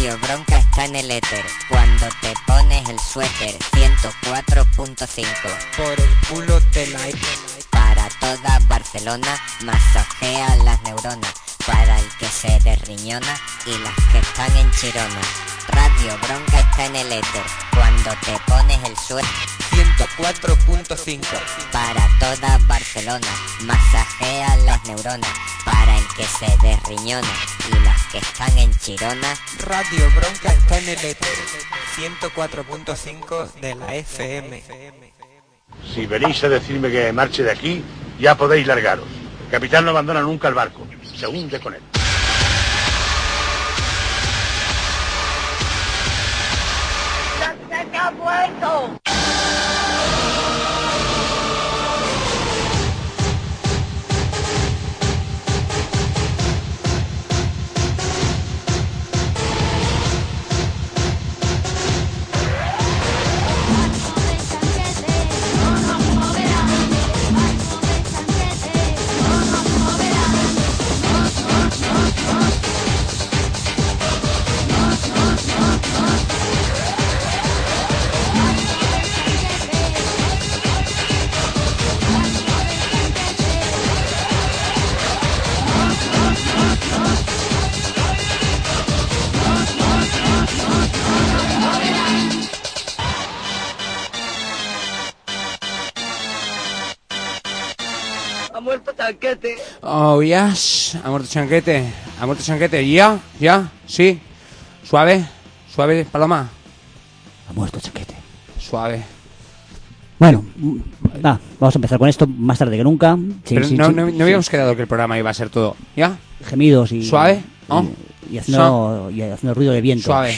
Radio Bronca está en el éter. Cuando te pones el suéter, 104.5. Por el culo te la... Para toda Barcelona, masajea las neuronas. Para el que se desriñona y las que están en Chirona. Radio Bronca está en el éter. Cuando te pones el suéter, 104.5. para toda Barcelona, masajea las neuronas. Para el que se desriñona y las que están en Chirona. Radio Bronca está en el éter. 104.5 de la FM. Si venís a decirme que marche de aquí, ya podéis largaros. El capitán no abandona nunca el barco. Se hunde con él. ¡Se ha muerto! Ha muerto Chanquete. Oh, yes. Ha muerto Chanquete. Ha muerto Chanquete. ¿Ya? ¿Ya? ¿Sí? Suave. Suave, Paloma. Ha muerto Chanquete. Suave. Bueno, vamos a empezar con esto más tarde que nunca. Pero no habíamos quedado que el programa iba a ser todo. ¿Ya? Gemidos y... ¿Suave? Y haciendo ruido de viento. Suave.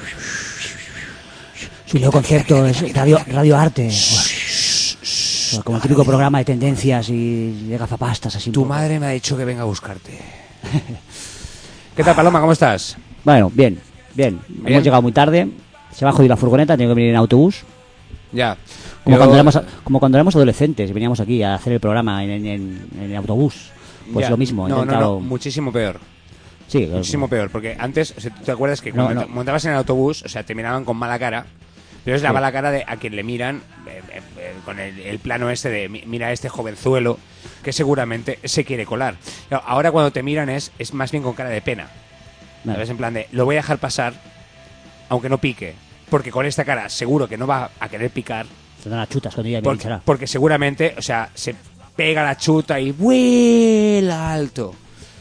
Y luego concierto es radio arte. Como el típico programa de tendencias y de gafapastas así. Tu madre me ha dicho que venga a buscarte. ¿Qué tal, Paloma? ¿Cómo estás? Bueno, bien. Hemos llegado muy tarde. Se va a joder la furgoneta, tengo que venir en autobús. Ya. Como cuando éramos adolescentes y veníamos aquí a hacer el programa en el autobús. Pues ya. lo mismo. No, muchísimo peor. Sí, muchísimo peor, porque antes, o sea, ¿tú te acuerdas que cuando te montabas en el autobús, o sea, te miraban con mala cara? Pero es la mala cara de a quien le miran con el plano este de mira a este jovenzuelo que seguramente se quiere colar. Ahora cuando te miran es más bien con cara de pena. ¿Sabes? En plan de, lo voy a dejar pasar aunque no pique, porque con esta cara seguro que no va a querer picar. Se dan las chutas cuando porque seguramente, o sea, se pega la chuta y vuela alto.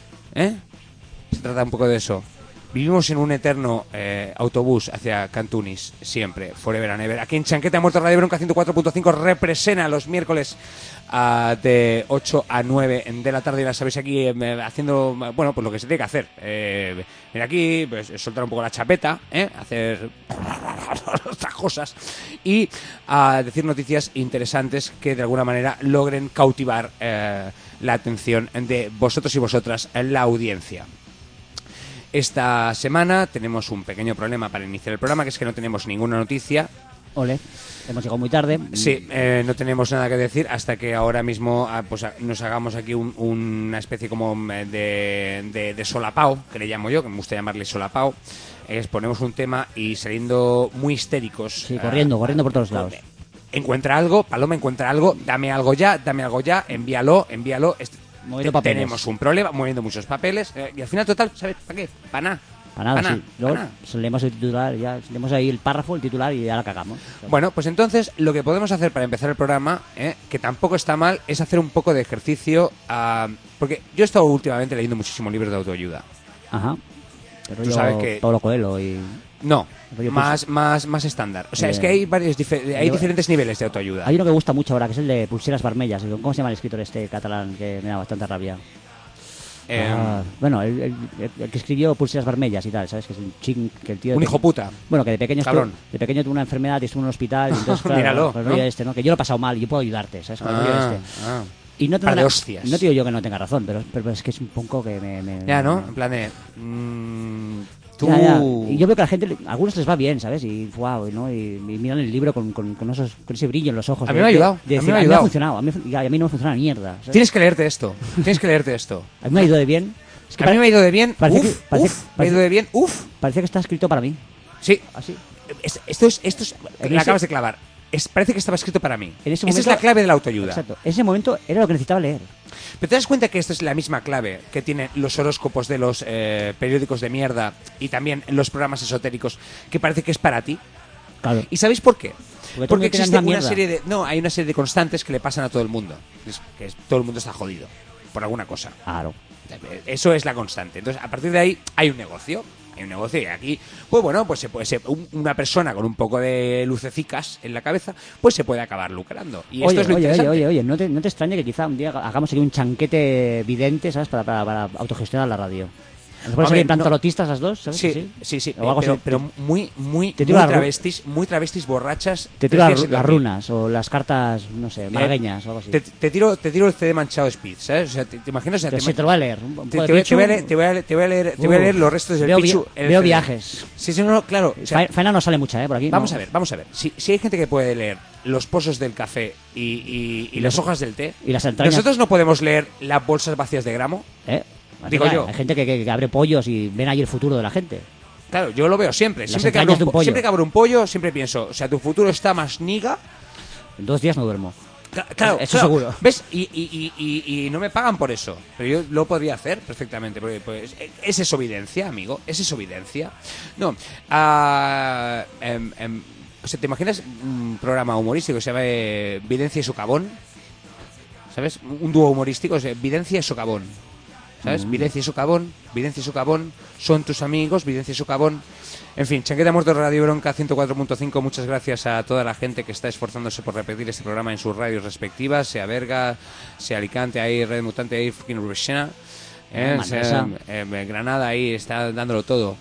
Se trata un poco de eso. Vivimos en un eterno autobús hacia Cantunis, siempre, forever and ever. Aquí en Chanquete ha muerto Radio Bronca 104.5, representa los miércoles de 8 a 9 de la tarde. Y la sabéis aquí haciendo, bueno, pues lo que se tiene que hacer. Venir aquí, pues soltar un poco la chapeta, hacer otras cosas y decir noticias interesantes que de alguna manera logren cautivar la atención de vosotros y vosotras, la audiencia. Esta semana tenemos un pequeño problema para iniciar el programa, que es que no tenemos ninguna noticia. Ole, hemos llegado muy tarde. Sí, no tenemos nada que decir hasta que ahora mismo pues, nos hagamos aquí una especie como de solapao, que le llamo yo, que me gusta llamarle solapao. Ponemos un tema y saliendo muy histéricos. Sí, corriendo por todos lados. Encuentra algo, Paloma, encuentra algo, dame algo ya, envíalo. Tenemos un problema, moviendo muchos papeles y al final, total, ¿sabes para qué? Para nada. Sí. Luego leemos el titular, ya leemos ahí el párrafo, el titular y ya la cagamos. Bueno, pues entonces lo que podemos hacer para empezar el programa, que tampoco está mal, es hacer un poco de ejercicio, porque yo he estado últimamente leyendo muchísimos libros de autoayuda. Ajá. Tú sabes que Paulo Coelho y... No, más estándar. O sea, es que hay diferentes niveles de autoayuda. Hay uno que me gusta mucho ahora, que es el de Pulseras Vermellas. ¿Cómo se llama el escritor este catalán que me da bastante rabia? Bueno, el que escribió Pulseras Vermellas y tal, ¿sabes? Que es un ching, que el tío... Un hijo puta. Bueno, que de pequeño tuvo una enfermedad y estuvo en un hospital. Y entonces, claro, míralo, pues, ¿no? ¿no? Que yo lo he pasado mal y yo puedo ayudarte, ¿sabes? Y no par de hostias. No te digo yo que no tenga razón, pero es que es un poco que me... Ya, ¿no? En plan de... tú... Ya. Y yo veo que a la gente, a algunos les va bien, ¿sabes? Y wow, ¿no? Y miran el libro con ese brillo en los ojos. A mí me ha ayudado. A mí me ha funcionado. A mí no me funciona la mierda, ¿sabes? Tienes que leerte esto. A mí me ha ido de bien. Es que A mí me ha ido de bien. parece Uf, que- parece- uf, me ha ido de bien. Uf. Parece que está escrito para mí. Sí. Así. Esto es En la ese- acabas de clavar. Parece que estaba escrito para mí. En ese Esa es momento- la clave de la autoayuda. Exacto. En ese momento era lo que necesitaba leer. Pero te das cuenta que esta es la misma clave que tienen los horóscopos de los periódicos de mierda y también los programas esotéricos, que parece que es para ti. Claro. ¿Y sabéis por qué? Porque todo el Porque mundo tiene existe una una mierda. serie de... No, hay una serie de constantes que le pasan a todo el mundo. Todo el mundo está jodido por alguna cosa. Claro. Eso es la constante. Entonces, a partir de ahí hay un negocio. Hay un negocio y aquí, pues bueno, pues se puede ser una persona con un poco de lucecicas en la cabeza, pues se puede acabar lucrando. Y esto es lo interesante. Oye, no te extrañe que quizá un día hagamos aquí un chanquete vidente, ¿sabes? Para autogestionar la radio. A lo mejor Hombre, serían tan no. tarotistas las dos, ¿sabes? Sí. O algo Pero, así. pero muy Te tiro la ru- travestis borrachas. Te tiro 3 días sin las dormir. runas o las cartas, no sé, malagueñas o algo así. Te tiro el CD manchado Speed, ¿sabes? O sea, te imaginas. O sea, Pero sí, te lo voy a leer. Un te poco de voy a Pichu. leer- te voy a leer los restos del Veo Pichu. en el veo CD. viajes. Sí, no, claro. O sea, Faena no sale mucha, por aquí. vamos no. a ver. Si hay gente que puede leer los pozos del café y las hojas del té, y las entrañas. nosotros no podemos leer las bolsas vacías de gramo. Digo yo. Hay gente que abre pollos y ven ahí el futuro de la gente. Claro, yo lo veo siempre. Las Siempre que, entrañas de un pollo. siempre que abro un pollo, siempre pienso, o sea, tu futuro está más niga. En 2 días no duermo. Claro, Eso seguro. ¿Ves? Y no me pagan por eso. Pero yo lo podría hacer perfectamente. Porque, pues, ¿es eso evidencia, amigo? ¿Es eso evidencia? No. O sea, ¿te imaginas un programa humorístico que se llama Videncia y Socavón? ¿Sabes? Un dúo humorístico, o sea, Videncia y Socavón. ¿Sabes? Videncia y Socavón, son tus amigos, Videncia y Socavón. En fin, Chanqueta Muerto Radio Bronca 104.5, muchas gracias a toda la gente que está esforzándose por repetir este programa en sus radios respectivas, sea Berga, sea Alicante, ahí Red Mutante, ahí fucking Urbexena, Manresa. Granada, ahí está dándolo todo.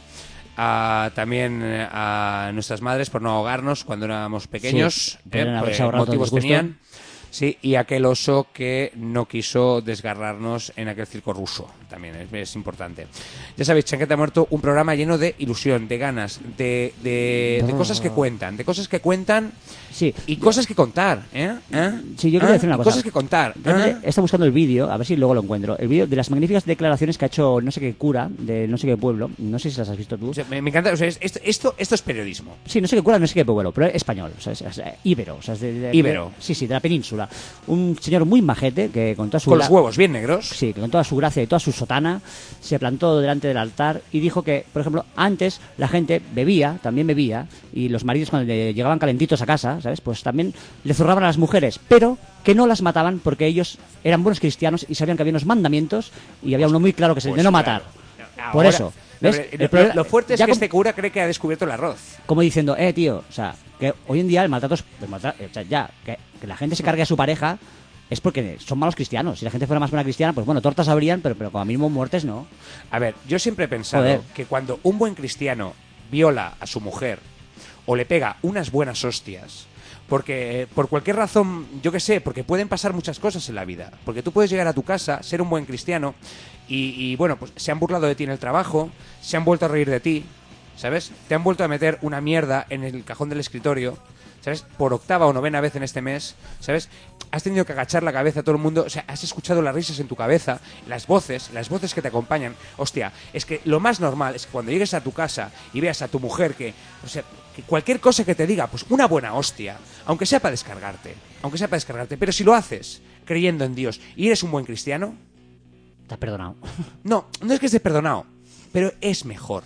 También a nuestras madres por no ahogarnos cuando éramos pequeños, Sí, podrían haberse ahorrado todo el motivos disgusto. tenían. Sí, y aquel oso que no quiso desgarrarnos en aquel circo ruso, también es importante. Ya sabéis, Chanqueta Muerto, un programa lleno de ilusión, de ganas, de cosas que cuentan Sí. y cosas que contar, ¿eh? Sí, yo quería decir una Y cosa. cosas que contar. He estado buscando el vídeo, a ver si luego lo encuentro. El vídeo de las magníficas declaraciones que ha hecho no sé qué cura de no sé qué pueblo. No sé si las has visto tú. O sea, me encanta, o sea, esto es periodismo. Sí, no sé qué cura, no sé qué pueblo, pero es español, o sea, es íbero. O sea, es Íbero. Sí, de la península. Un señor muy majete que con toda su Con los huevos bien negros. Sí, que con toda su gracia y toda su sotana se plantó delante del altar y dijo que, por ejemplo, antes la gente también bebía, y los maridos cuando le llegaban calentitos a casa, ¿sabes? Pues también le zurraban a las mujeres, pero que no las mataban porque ellos eran buenos cristianos y sabían que había unos mandamientos y había uno muy claro que es el de no matar. Por Ahora, eso, ¿ves? Lo, El problema- lo fuerte es ya que com- este cura cree que ha descubierto el arroz. como diciendo, tío, o sea, que hoy en día el maltrato es... o sea, ya, que la gente se cargue a su pareja es porque son malos cristianos. Si la gente fuera más buena cristiana, pues bueno, tortas habrían, pero como mismo muertes no. A ver, yo siempre he pensado Joder. que cuando un buen cristiano viola a su mujer o le pega unas buenas hostias, porque por cualquier razón, yo qué sé, porque pueden pasar muchas cosas en la vida. Porque tú puedes llegar a tu casa, ser un buen cristiano y bueno, pues se han burlado de ti en el trabajo, se han vuelto a reír de ti, ¿sabes? Te han vuelto a meter una mierda en el cajón del escritorio, ¿sabes? Por 8ª o 9ª vez en este mes, ¿sabes? Has tenido que agachar la cabeza a todo el mundo, o sea, has escuchado las risas en tu cabeza, las voces que te acompañan. Hostia, es que lo más normal es que cuando llegues a tu casa y veas a tu mujer que, o sea, que cualquier cosa que te diga, pues una buena hostia, aunque sea para descargarte, pero si lo haces creyendo en Dios y eres un buen cristiano, Te has perdonado. no es que estés perdonado, pero es mejor.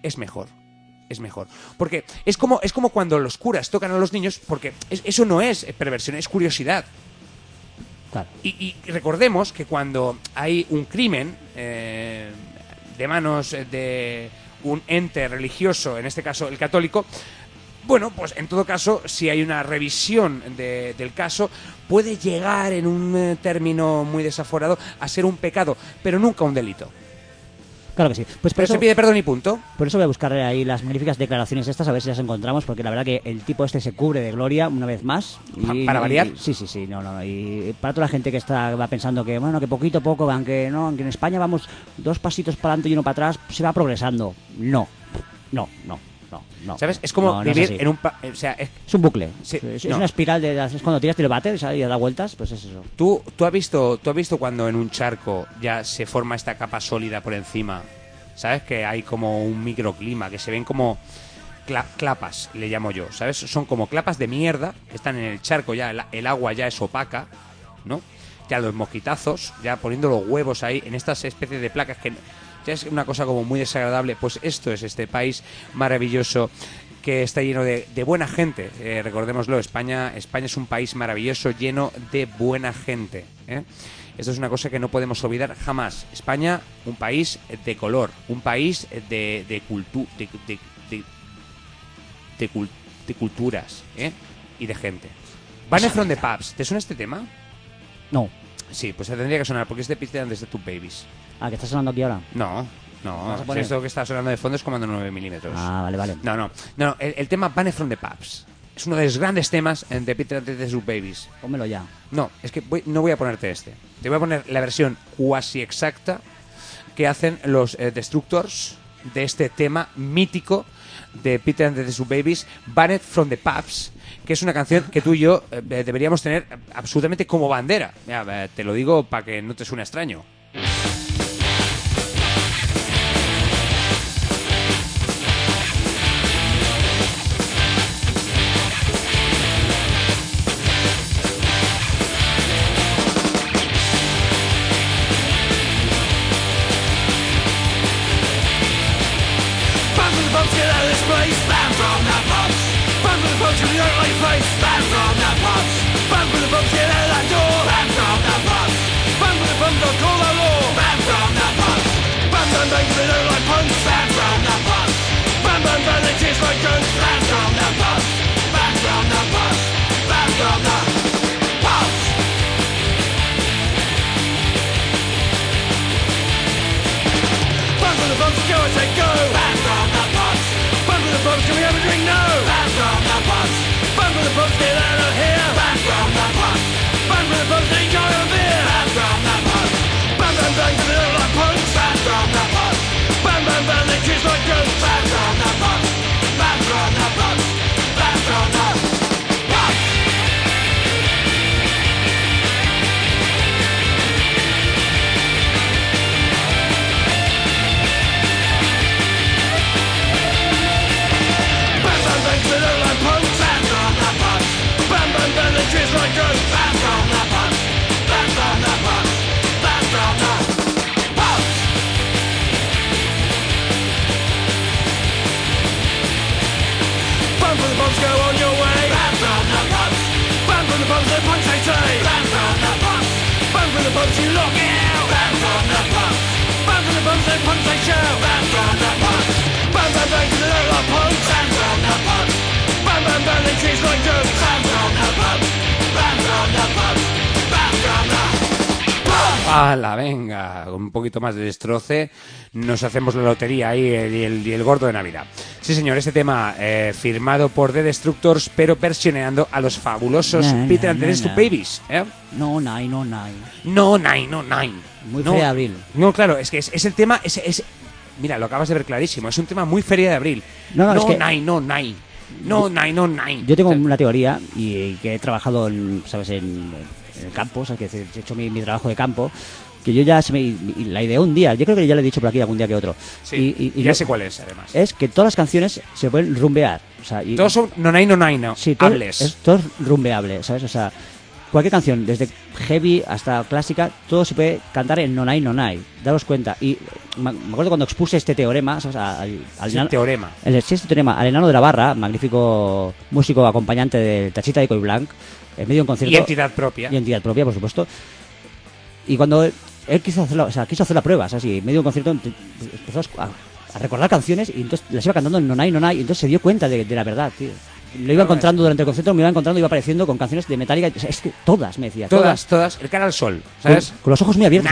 Porque es como cuando los curas tocan a los niños, porque eso no es perversión, es curiosidad. Claro. Y recordemos que cuando hay un crimen de manos de un ente religioso, en este caso el católico, bueno, pues en todo caso, si hay una revisión del caso, puede llegar en un término muy desaforado a ser un pecado, pero nunca un delito. Claro que sí. Pues por Pero eso, se pide perdón y punto. por eso voy a buscar ahí las magníficas declaraciones estas, a ver si las encontramos, porque la verdad que el tipo este se cubre de gloria una vez más. ¿Para variar? Sí, no. Y para toda la gente que va pensando que, bueno, que poquito a poco, aunque en España vamos 2 pasitos para adelante y 1 para atrás, se va progresando. No. no. ¿Sabes? Es como No, no es vivir así. en un... o sea, Es un bucle. Sí, Es no. una espiral es cuando tiras el váter y da vueltas, pues es eso. ¿Tú has visto cuando en un charco ya se forma esta capa sólida por encima? ¿Sabes? Que hay como un microclima, que se ven como clapas, le llamo yo, ¿sabes? Son como clapas de mierda que están en el charco, ya el agua ya es opaca, ¿no? Ya los mosquitazos, ya poniendo los huevos ahí en estas especies de placas que ya es una cosa como muy desagradable. Pues esto es este país maravilloso que está lleno de buena gente. Recordémoslo, España es un país maravilloso, lleno de buena gente, ¿eh? Esto es una cosa que no podemos olvidar jamás. España, un país de color, un país de culturas, ¿eh? Y de gente. Banner from the Pubs, ¿te suena este tema? No. Sí, pues te tendría que sonar, porque es de Peter and the Two Babies. Ah, ¿que está sonando aquí ahora? No, ¿Vas a si poner? esto que está sonando de fondo es Comando 9 milímetros. Ah, vale. No, el tema Banner from the Pubs es uno de los grandes temas de Peter and the Two Babies. Pónmelo ya. No, es que no voy a ponerte este. Te voy a poner la versión cuasi exacta que hacen los Destructors de este tema mítico de Peter and the Two Babies, Banned from the Pubs, que es una canción que tú y yo deberíamos tener absolutamente como bandera. Mira, te lo digo para que no te suene extraño. ¡Hala, venga! Un poquito más de destroce. Nos hacemos la lotería ahí y el gordo de Navidad. Sí, señor, este tema firmado por The Destructors, pero versioneando a los fabulosos Peter and the Two Babies. No, nai. No, nai. Muy Feria de Abril. No, claro, es que es el tema... Mira, lo acabas de ver clarísimo. Es un tema muy Feria de Abril. No, es que... nai. Yo tengo una teoría y que he trabajado en el campo, o sea, que he hecho mi trabajo de campo, que yo ya la ideé un día. Yo creo que ya lo he dicho por aquí algún día que otro. Sí, y ya sé cuál es, además. Es que todas las canciones se pueden rumbear. O sea, todos son no. Sí, hables. todo es rumbeable, ¿sabes? O sea, cualquier canción, desde heavy hasta clásica, todo se puede cantar en nonai. Daros cuenta. Y me acuerdo cuando expuse este teorema, ¿sabes? Teorema. Este teorema al enano de la barra, magnífico músico acompañante de Tachita de Coy Blanc, en medio de un concierto. Y entidad propia. Por supuesto. Y cuando él quiso hacer la prueba, ¿sabes? Y en medio de un concierto empezó a recordar canciones y entonces las iba cantando en nonai, y entonces se dio cuenta de la verdad, tío. Lo iba encontrando durante el concierto, me iba encontrando, iba apareciendo con canciones de Metallica. O sea, es que todas, me decía. Todas. El cara al sol, ¿sabes? Con los ojos muy abiertos.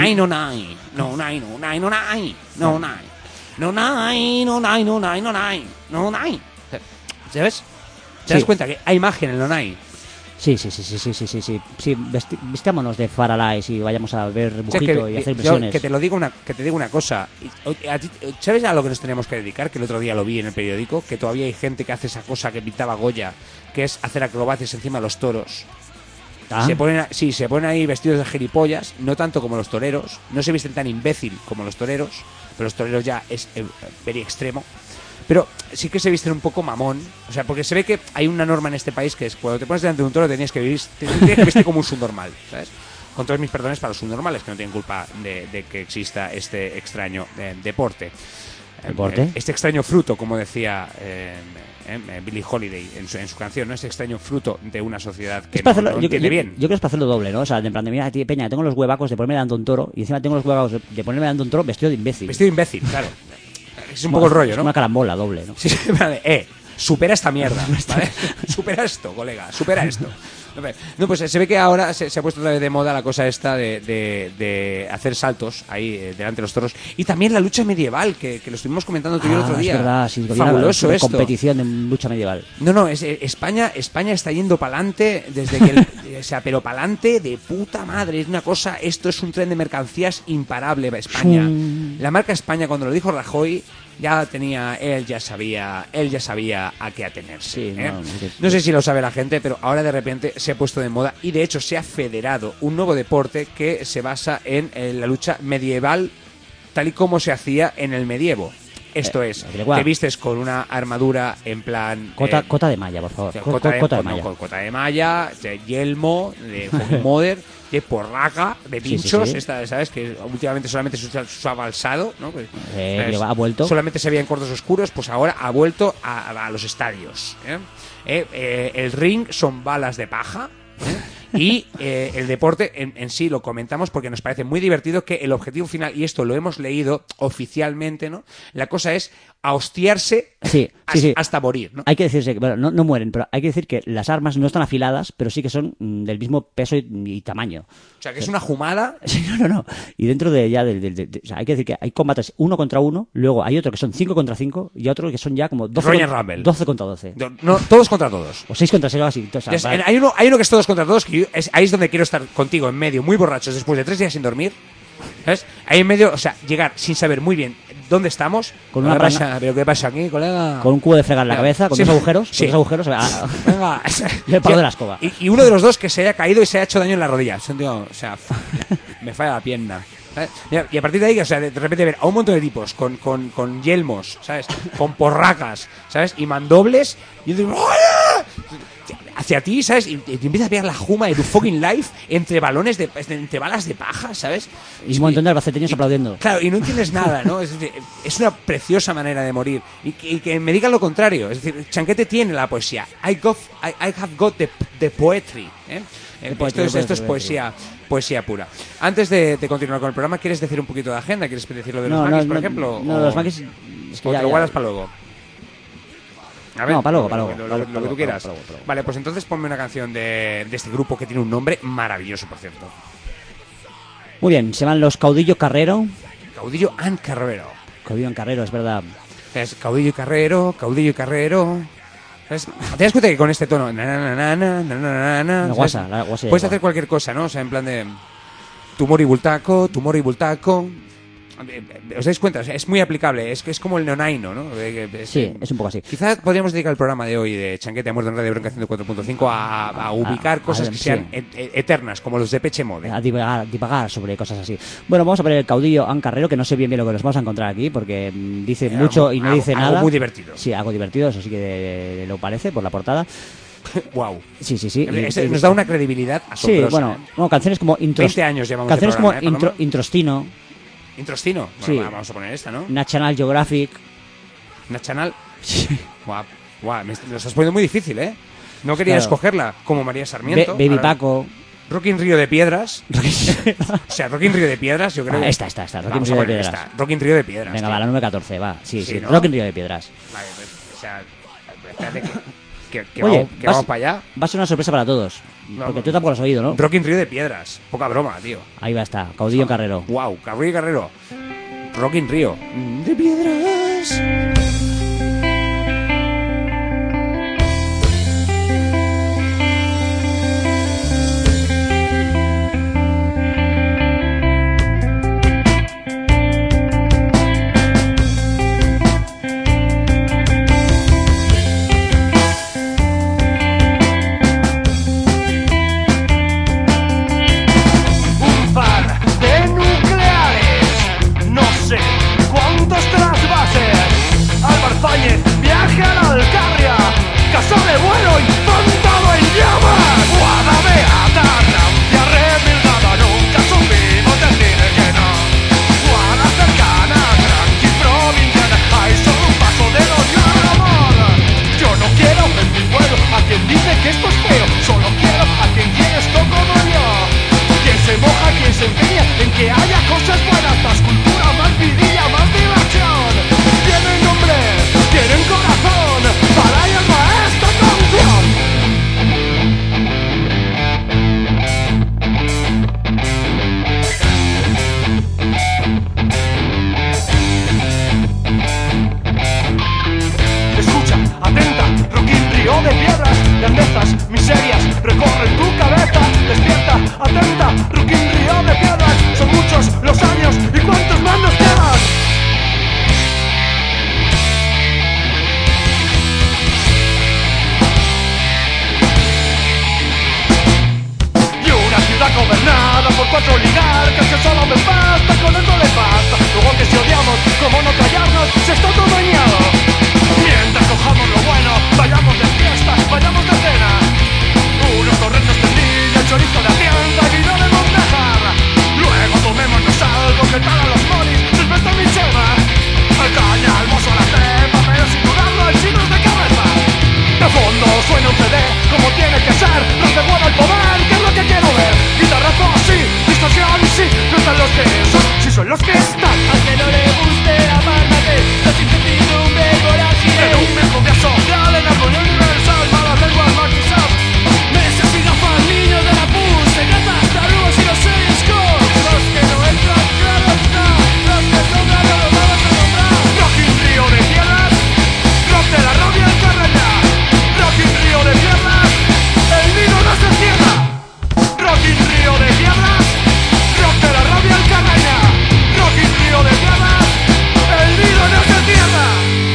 ¿Sabes? ¿Te das cuenta que hay magia en el nonai? Sí. Vistámonos de Faralaes y vayamos a ver Bujito y hacer impresiones. Que te digo una cosa. ¿Sabes a lo que nos tenemos que dedicar? Que el otro día lo vi en el periódico, que todavía hay gente que hace esa cosa que pintaba Goya, que es hacer acrobacias encima de los toros. ¿Ah? Se ponen ahí vestidos de gilipollas, no tanto como los toreros, no se visten tan imbécil como los toreros, pero los toreros ya es very extremo. Pero sí que se visten un poco mamón, o sea, porque se ve que hay una norma en este país que es cuando te pones delante de un toro tienes que vestir como un subnormal, ¿sabes? Con todos mis perdones para los subnormales que no tienen culpa de que exista este extraño deporte. ¿Deporte? Este extraño fruto, como decía Billie Holiday en su canción, ¿no? Este extraño fruto de una sociedad que no entiende bien. Yo creo que es para hacerlo doble, ¿no? O sea, en plan de, mira, tío, Peña, tengo los huevacos de ponerme delante de un toro y encima tengo los huevacos de ponerme delante de un toro vestido de imbécil. Vestido de imbécil, claro. Es un poco el rollo, es ¿no? una carambola doble, ¿no? Sí, vale, supera esta mierda, ¿vale? Supera esto, colega, supera esto. No, pues se ve que ahora se ha puesto otra vez de moda la cosa esta de hacer saltos ahí delante de los toros. Y también la lucha medieval, que lo estuvimos comentando tú y yo el otro día. Es verdad, sí, fabuloso esto. Competición en lucha medieval. No, España está yendo pa'lante desde que... o sea, pero pa'lante de puta madre. Es una cosa, esto es un tren de mercancías imparable para España. La marca España, cuando lo dijo Rajoy, él ya sabía a qué atenerse. Sí, No sé si lo sabe la gente, pero ahora de repente se ha puesto de moda y de hecho se ha federado un nuevo deporte que se basa en la lucha medieval tal y como se hacía en el medievo. Esto es, te vistes con una armadura en plan... Cota de malla, por favor. Cota de malla, yelmo, de Mother, de porraca, de pinchos, sí. Esta, ¿sabes? Que últimamente solamente se usaba alzado, ¿no? Pues, ha vuelto. Solamente se veía en cortos oscuros, pues ahora ha vuelto a los estadios. El ring son balas de paja. Y el deporte en sí lo comentamos porque nos parece muy divertido que el objetivo final, y esto lo hemos leído oficialmente, ¿no? La cosa es a hostiarse hasta morir, ¿no? Hay que decirse que, bueno, no mueren, pero hay que decir que las armas no están afiladas, pero sí que son del mismo peso y tamaño. O sea, que es una jumada. Sí, no. Y dentro de ya o sea, hay que decir que hay combates 1 contra 1, luego hay otro que son 5 contra 5 y otro que son ya como 12 contra 12. No, todos contra todos. O 6 contra 6 o así. O sea, hay uno que es todos contra todos, que ahí es donde quiero estar contigo, en medio, muy borrachos, después de 3 días sin dormir. ¿Sabes? Ahí en medio, o sea, llegar sin saber muy bien dónde estamos. Con una ¿Qué pasa aquí, colega? Con un cubo de fregar en la cabeza, con 2 agujeros. Sí. Con 2 agujeros. Venga. Y el palo de la escoba. Y uno de los dos que se haya caído y se haya hecho daño en la rodilla. O sea, me falla la pierna. ¿Sabes? Y a partir de ahí, o sea, de repente ver a un montón de tipos con yelmos, ¿sabes? Con porracas, ¿sabes? Y mandobles. Y yo digo, ¡oye! Hacia ti, ¿sabes? Y te empieza a pegar la juma de tu fucking life entre balones entre balas de paja, ¿sabes? Y un montón de albaceteños aplaudiendo. Claro, y no entiendes nada, ¿no? Es decir, es una preciosa manera de morir. Y que me digan lo contrario. Es decir, Chanquete tiene la poesía. I have got the poetry. Esto es poesía pura. Antes de continuar con el programa, ¿quieres decir un poquito de agenda? ¿Quieres decir lo de los maquis, por ejemplo? No, los maquis... Es que o te lo guardas para luego. A ver, no, para luego. Lo que tú quieras. Vale, pues entonces ponme una canción de este grupo que tiene un nombre maravilloso, por cierto. Muy bien, se llaman los Caudillo Carrero. Caudillo and Carrero. Caudillo and Carrero, es verdad. Es Caudillo y Carrero. ¿Sabes? ¿Te das cuenta que con este tono? La guasa puedes hacer cualquier cosa, ¿no? O sea, en plan de... Tumor y bultaco. ¿Os dais cuenta? O sea, es muy aplicable, es como el neonaino, ¿no? Sí, es un poco así. Quizás podríamos dedicar el programa de hoy de Chanquete ha muerto en Radio Bronca 104.5 a ubicar cosas que sean eternas, como los de Peche Mode. A divagar sobre cosas así. Bueno, vamos a ver el Caudillo and Carrero, que no sé bien lo que nos vamos a encontrar aquí, porque dice mucho y no dice nada. Algo muy divertido. Sí, algo divertido, eso sí que lo parece por la portada. Wow. Sí. Nos da una credibilidad asombrosa. Sí, bueno, canciones como 20 años llevamos canciones de programa, como Introstino. Introstino. Bueno, Sí. Vamos a poner esta, ¿no? National Geographic. National. Guau, me lo estás poniendo muy difícil, ¿eh? No quería escogerla como María Sarmiento. Baby Ahora, Paco. Rock in Río de Piedras. O sea, Rock in Río de Piedras, yo creo que... Esta. Rock in Río de Piedras. Rock in Río de Piedras. Venga, tío. va, la número 14, va. Sí, ¿no? Rock in Río de Piedras. Vale, pues, o sea, espérate que Oye, vamos para allá. Va a ser una sorpresa para todos. Porque tú tampoco lo has oído, ¿no? Rock in Río de Piedras. Poca broma, tío. Ahí va, está. Caudillo Carrero. Wow, Caudillo Carrero. Rock in Río de Piedras. olvidar si está todo dañado. Mientras cojamos lo bueno, vayamos de fiestas, vayamos de cena. Unos torrentes de nilla, el chorizo de Hacienda y no de Montejar. Luego tomémonos algo que tal a los moris, Silvestre mi Chema. El caña, el mozo, la cepa, pero sin dudarlo el chino es de cabeza. De fondo suena un CD, como tiene que ser. Los de huevo al poder, que es lo que quiero ver. Guitarrazo sí, distorsión sí. No están los que son, si son los que están. Al que no le guste, amárrate. La incertidumbre por aquí. En un mejor social, en armonía universal, para las lenguas maquisadas. Mesas y gafas, niños de la pus, gatas, tarudos y los discos. Los que no entran, claro está. Los que sobran, no los vamos a nombrar. Rocking Río de Tierras, rock de la rabia al Carrañá. Rocking Río de Tierras, el nido no se cierra. Rocking Río de Tierras, rock de la rabia al Carrañá. Rocking Río de Tierras, el nido no se cierra.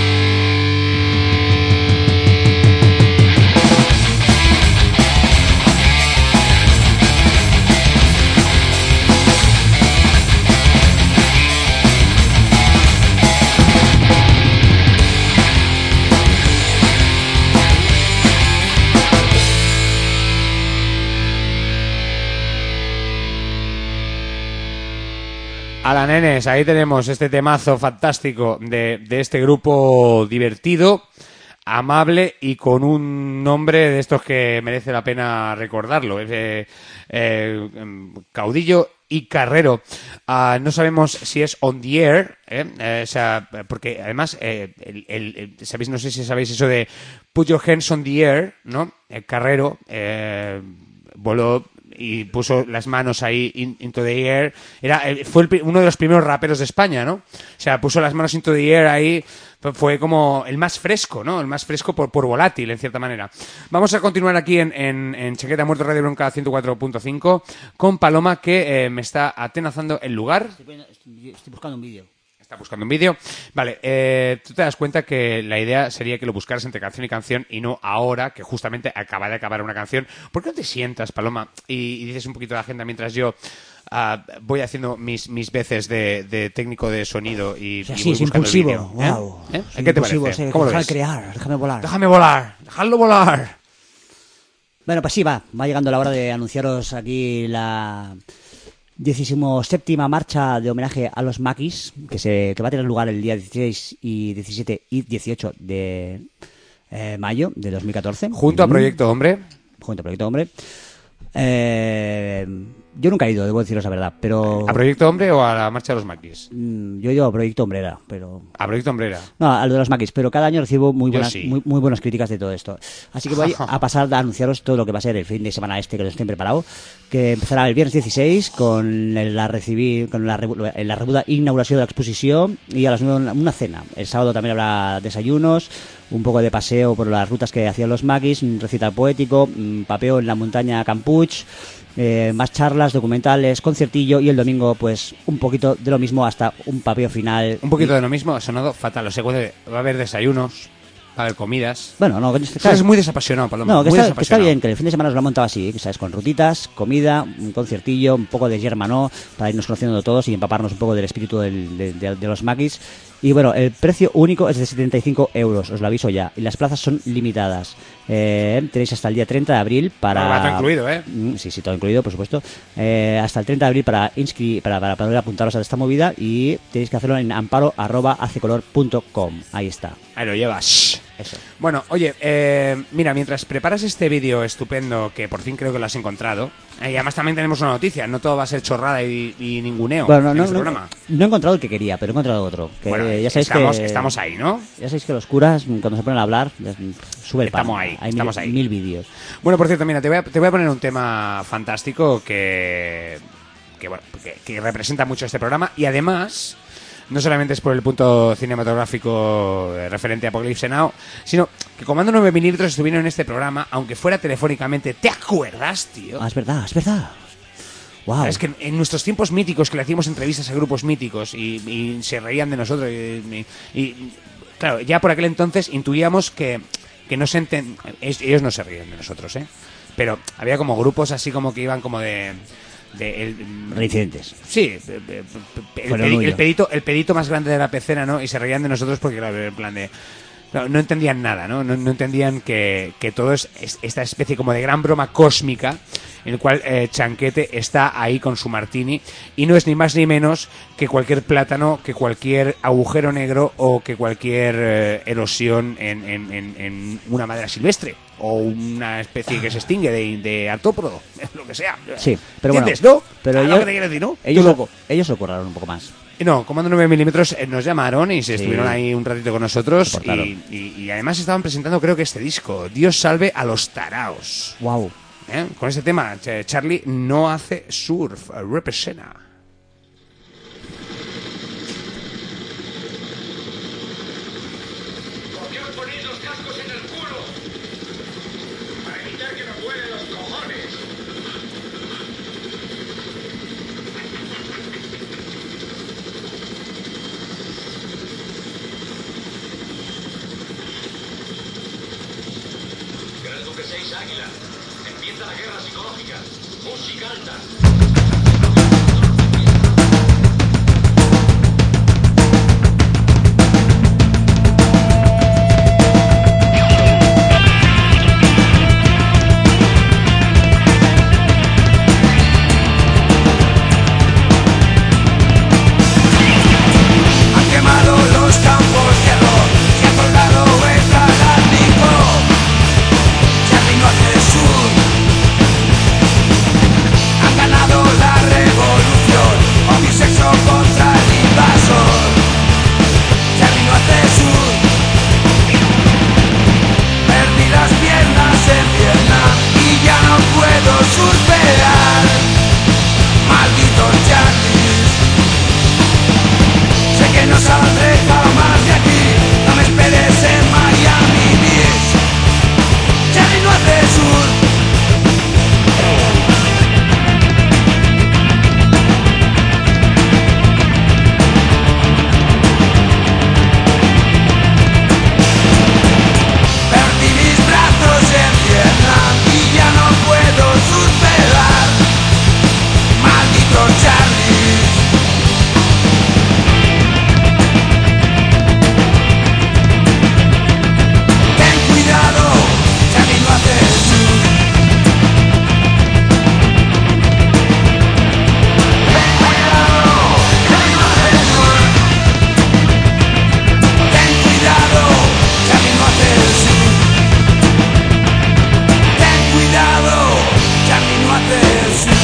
Hola, nenes, ahí tenemos este temazo fantástico de este grupo divertido, amable y con un nombre de estos que merece la pena recordarlo. Caudillo y Carrero. No sabemos si es On The Air, o sea, porque además, ¿sabéis? No sé si sabéis eso de Put Your Hands On The Air, ¿no? Carrero voló y puso las manos ahí into the air. Fue uno de los primeros raperos de España, ¿no? O sea, puso las manos into the air ahí. Fue como el más fresco, ¿no? El más fresco por volátil, en cierta manera. Vamos a continuar aquí en Chaqueta Muerto Radio Bronca 104.5 con Paloma, que me está atenazando el lugar. Estoy buscando un vídeo. Está buscando un vídeo. Vale, tú te das cuenta que la idea sería que lo buscaras entre canción y canción y no ahora, que justamente acaba de acabar una canción. ¿Por qué no te sientas, Paloma, y dices un poquito de agenda mientras yo voy haciendo mis veces de técnico de sonido y Sí, voy es buscando el impulsivo. vídeo? Wow. ¿Eh? ¿Qué te parece? ¿Cómo lo Déjame ves? crear, déjame volar. Déjame volar, dejadlo volar. Bueno, pues sí, va llegando la hora de anunciaros aquí la 17ª marcha de homenaje a los Maquis, que va a tener lugar el día 16 y 17 y 18 de mayo de 2014. Junto a Proyecto Hombre. Junto a Proyecto Hombre. Yo nunca he ido, debo deciros la verdad, pero... ¿A Proyecto Hombre o a la marcha de los Maquis? Yo he ido a Proyecto Hombrera, pero... A Proyecto Hombrera. No, a lo de los Maquis, pero cada año recibo muy buenas, sí. muy buenas críticas de todo esto. Así que voy a pasar a anunciaros todo lo que va a ser el fin de semana que os estoy preparado, que empezará el viernes 16 con la rebuda inauguración de la exposición y a las 9 una cena. El sábado también habrá desayunos, un poco de paseo por las rutas que hacían los Maquis, un recital poético, un papeo en la montaña Campuch, más charlas, documentales, conciertillo, y el domingo pues un poquito de lo mismo hasta un papeo final. Un poquito de lo mismo, ha sonado fatal. O sea, va a haber desayunos, va a haber comidas. Bueno, no, Estás muy desapasionado, Paloma. No, que muy está desapasionado. bien, que el fin de semana os lo ha montado así, ¿sabes? Con rutitas, comida, un conciertillo, un poco de Germanó, para irnos conociendo todos y empaparnos un poco del espíritu de los Maquis. Y bueno, el precio único es de 75 euros, os lo aviso ya. Y las plazas son limitadas. Tenéis hasta el día 30 de abril para... Va todo incluido, ¿eh? Sí, todo incluido, por supuesto. Hasta el 30 de abril para poder apuntaros a esta movida, y tenéis que hacerlo en amparo@acecolor.com. Ahí está. Ahí lo llevas. Eso. Bueno, oye, mira, mientras preparas este vídeo estupendo, que por fin creo que lo has encontrado, y además también tenemos una noticia, no todo va a ser chorrada y ninguneo Bueno, en no este programa. he encontrado el que quería, pero he encontrado otro. Que Bueno, ya sabéis estamos ahí, ¿no? Ya sabéis que los curas, cuando se ponen a hablar, sube el pan. Estamos ahí, Hay estamos ahí. mil vídeos. Bueno, por cierto, mira, te voy a poner un tema fantástico que representa mucho este programa, y además no solamente es por el punto cinematográfico referente a Apocalypse Now, sino que Comando 9 milímetros estuvieron en este programa, aunque fuera telefónicamente. ¿Te acuerdas, tío? Es verdad. Wow. Es que en nuestros tiempos míticos, que le hacíamos entrevistas a grupos míticos y se reían de nosotros, y claro, ya por aquel entonces intuíamos que no se ellos no se ríen de nosotros, pero había como grupos así como que iban como de Reincidentes. Sí, Fueron el pedito más grande de la pecera, ¿no? Y se reían de nosotros porque, claro, en plan de... Claro, no entendían nada, ¿no? No entendían que todo es esta especie como de gran broma cósmica en el cual Chanquete está ahí con su martini y no es ni más ni menos que cualquier plátano, que cualquier agujero negro o que cualquier erosión en una madera silvestre o una especie que se extingue de artópodo, lo que sea. Sí, pero ¿entiendes, bueno, no? pero Ah, ellos, lo que te quiero decir, ¿no? ellos, Tú loco. ellos lo curraron un poco más. No, Comando 9 milímetros nos llamaron y se Sí. estuvieron ahí un ratito con nosotros Se portaron. y además estaban presentando creo que este disco, Dios salve a los taraos. Wow. Con este tema, Charlie no hace surf, representa. ¿Por qué os ponéis los cascos en el culo? Para evitar que me vuelen los cojones. Gran Duque 6 Águila. Empieza la guerra psicológica. Música alta. Han quemado los campos de arroz, se ha colgado el galáctico, Charlie no hace sur. Han ganado la revolución, homosexo contra el invasor, Charlie no hace sur. Perdí las piernas en Vietnam y ya no puedo surfear, malditos Charlies. Sé que no saldré jamás de aquí, no me esperes en Miami Beach. Charlie no hace sur. Perdí mis brazos en Vietnam y ya no puedo surfear, malditos Charlies. Ten cuidado, Charlie no hace sur. Ten cuidado, Charlie no hace sur. Ten cuidado, Charlie no hace sur. Ten cuidado, Charlie no hace sur.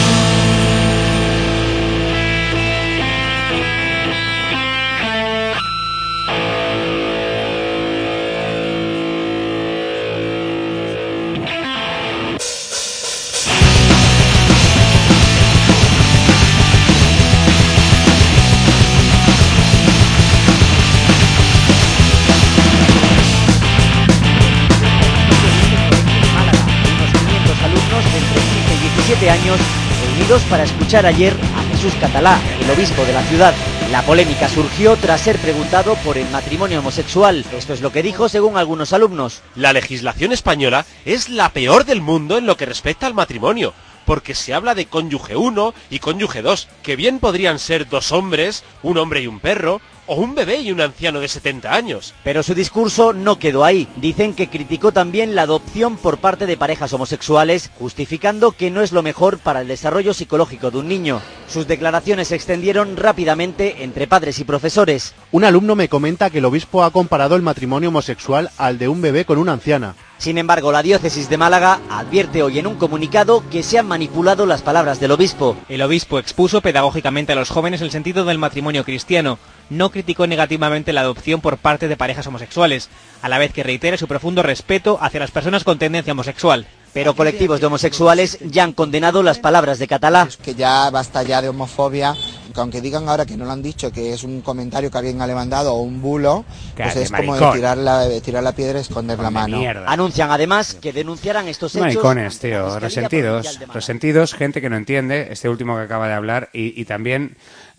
Unos 500 alumnos de entre 15 y 17 años reunidos para escuchar ayer a Jesús Catalá, el obispo de la ciudad. La polémica surgió tras ser preguntado por el matrimonio homosexual. Esto es lo que dijo según algunos alumnos. La legislación española es la peor del mundo en lo que respecta al matrimonio, porque se habla de cónyuge 1 y cónyuge 2, que bien podrían ser dos hombres, un hombre y un perro, o un bebé y un anciano de 70 años. Pero su discurso no quedó ahí. Dicen que criticó también la adopción por parte de parejas homosexuales, justificando que no es lo mejor para el desarrollo psicológico de un niño. Sus declaraciones se extendieron rápidamente entre padres y profesores. Un alumno me comenta que el obispo ha comparado el matrimonio homosexual al de un bebé con una anciana. Sin embargo, la diócesis de Málaga advierte hoy en un comunicado que se han manipulado las palabras del obispo. El obispo expuso pedagógicamente a los jóvenes el sentido del matrimonio cristiano. No criticó negativamente la adopción por parte de parejas homosexuales, a la vez que reitera su profundo respeto hacia las personas con tendencia homosexual. Pero colectivos de homosexuales ya han condenado las palabras de Catalá. Que ya basta ya de homofobia, que aunque digan ahora que no lo han dicho, que es un comentario que alguien ha levantado o un bulo, pues es como de tirar la piedra y esconder la mano. Anuncian además que denunciarán estos hechos. Maricones, tío, resentidos, gente que no entiende, este último que acaba de hablar, y también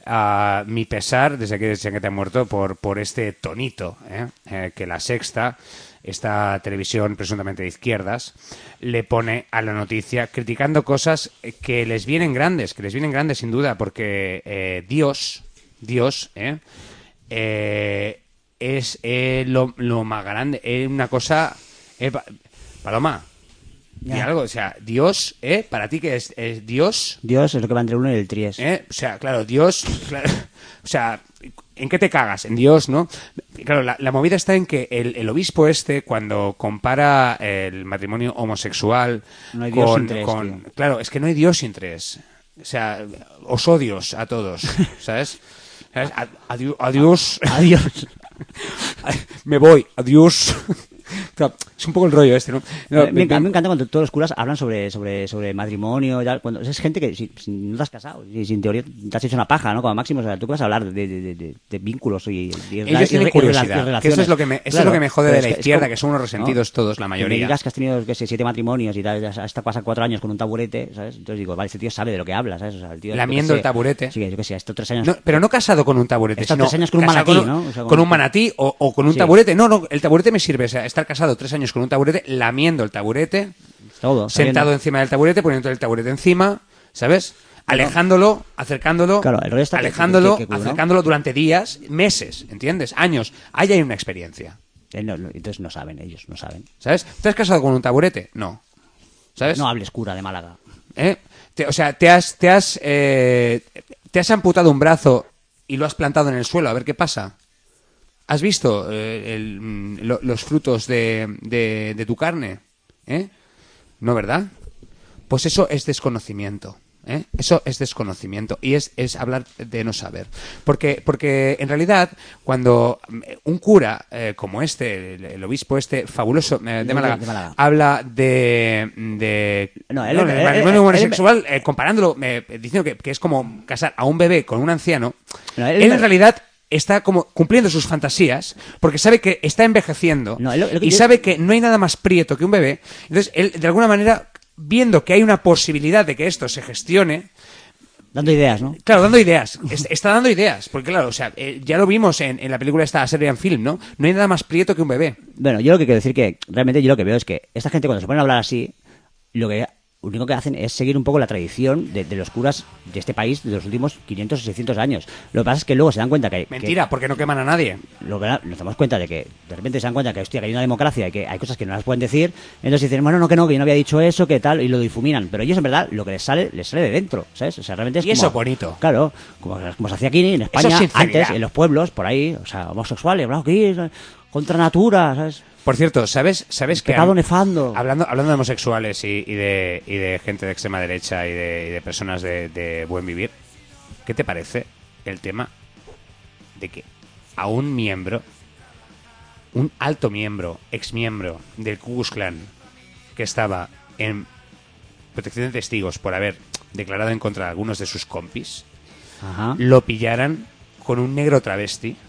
a mi pesar, desde que te ha muerto, por este tonito, que La Sexta, esta televisión presuntamente de izquierdas, le pone a la noticia criticando cosas que les vienen grandes sin duda, porque Dios es lo más grande, es una cosa... Paloma, y algo, o sea, Dios, para ti, ¿qué es Dios? Dios es lo que va entre uno y el tries. O sea, claro, Dios, claro, o sea, ¿en qué te cagas? En Dios, ¿no? Claro, la movida está en que el obispo cuando compara el matrimonio homosexual no hay Dios sin tres, claro, es que no hay Dios sin tres. O sea, os odios a todos, ¿sabes? Adiós. Adiós. Me voy, adiós. Claro, es un poco el rollo ¿no? Me encanta cuando todos los curas hablan sobre matrimonio y tal, cuando es gente que si no te has casado, si en teoría te has hecho una paja, ¿no? Como máximo, o sea, tú vas a hablar de vínculos y ellos tienen curiosidad, que eso es lo que me jode de la izquierda, que son unos resentidos, ¿no? Todos, la mayoría. Me digas que has tenido 7 matrimonios y tal, hasta pasar 4 años con un taburete, ¿sabes? Entonces digo, vale, este tío sabe de lo que habla, ¿sabes? O sea, el tío, lamiendo el taburete. Sí, yo que sé, estos 3 años... No, pero no casado con un taburete, estos sino 3 años con un manatí, ¿no? O sea, con un manatí o con un taburete. No, el taburete me sirve, o sea, estar casado 3 años con un taburete, lamiendo el taburete, todo, sentado encima del taburete, poniendo el taburete encima, ¿sabes? Alejándolo, acercándolo, claro, el rollo está acercándolo durante días, meses, ¿entiendes? Años. Ahí hay una experiencia. Entonces no saben, ellos no saben. ¿Sabes? ¿Te has casado con un taburete? No. ¿Sabes? No hables, cura de Málaga. O sea, te has amputado un brazo y lo has plantado en el suelo, a ver qué pasa. ¿Has visto los frutos de tu carne? ¿No, verdad? Pues eso es desconocimiento. Eso es desconocimiento y es hablar de no saber. Porque en realidad, cuando un cura como el obispo fabuloso de Málaga, habla de matrimonio homosexual, comparándolo, diciendo que es como casar a un bebé con un anciano, él en realidad está como cumpliendo sus fantasías porque sabe que está envejeciendo y sabe que no hay nada más prieto que un bebé. Entonces él, de alguna manera, viendo que hay una posibilidad de que esto se gestione, dando ideas, ¿no? Claro, dando ideas. Está dando ideas. Porque claro, o sea, ya lo vimos en la película esta Serbian Film, ¿no? No hay nada más prieto que un bebé. Bueno, yo lo que quiero decir que realmente yo lo que veo es que esta gente cuando se ponen a hablar así, lo único que hacen es seguir un poco la tradición de los curas de este país de los últimos 500 o 600 años. Lo que pasa es que luego se dan cuenta que... Mentira, porque no queman a nadie. Lo que nos damos cuenta de que de repente se dan cuenta que, hostia, que hay una democracia y que hay cosas que no las pueden decir, entonces dicen, bueno, que yo no había dicho eso, que tal, y lo difuminan. Pero ellos en verdad lo que les sale de dentro, ¿sabes? O sea, realmente es y como... eso bonito. Claro, como se hacía aquí en España, antes, en los pueblos, por ahí, o sea, homosexuales, aquí, contra natura, ¿sabes? Por cierto, ¿sabes que pecado nefando? Hablando de homosexuales y de gente de extrema derecha y de personas de buen vivir, ¿qué te parece el tema de que a un alto miembro, exmiembro del Ku Klux Klan, que estaba en protección de testigos por haber declarado en contra de algunos de sus compis, lo pillaran con un negro travesti?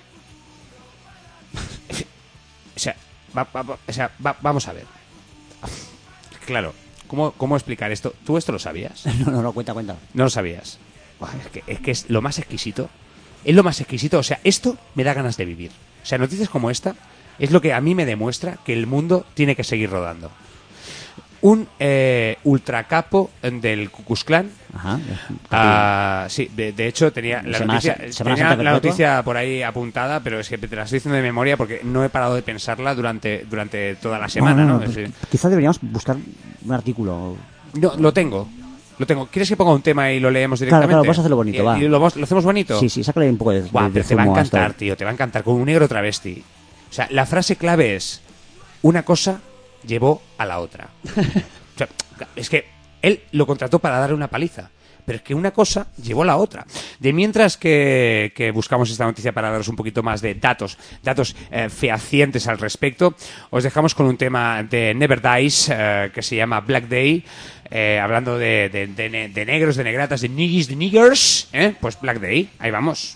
Vamos a ver. Claro, ¿cómo explicar esto? ¿Tú esto lo sabías? No, cuenta. No lo sabías. Es que es lo más exquisito. Es lo más exquisito. O sea, esto me da ganas de vivir. O sea, noticias como esta es lo que a mí me demuestra que el mundo tiene que seguir rodando. Un ultracapo del Ku Klux Klan. Sí, de hecho tenía la noticia por ahí apuntada, pero es que te la estoy diciendo de memoria porque no he parado de pensarla durante toda la semana. ¿no? Pues quizá deberíamos buscar un artículo. No, lo tengo. ¿Quieres que ponga un tema y lo leemos directamente? Claro, vamos a hacerlo bonito, va. ¿Lo hacemos bonito? Sí, sácale un poco de pero te va a encantar, tío, te va a encantar, con un negro travesti. O sea, la frase clave es: una cosa llevó a la otra. O sea, es que él lo contrató para darle una paliza, pero es que una cosa llevó a la otra. De mientras que buscamos esta noticia para daros un poquito más de datos fehacientes al respecto, os dejamos con un tema de Never Dies que se llama Black Day, hablando de negros, de negratas, de niggies, de niggers, pues Black Day, ahí vamos.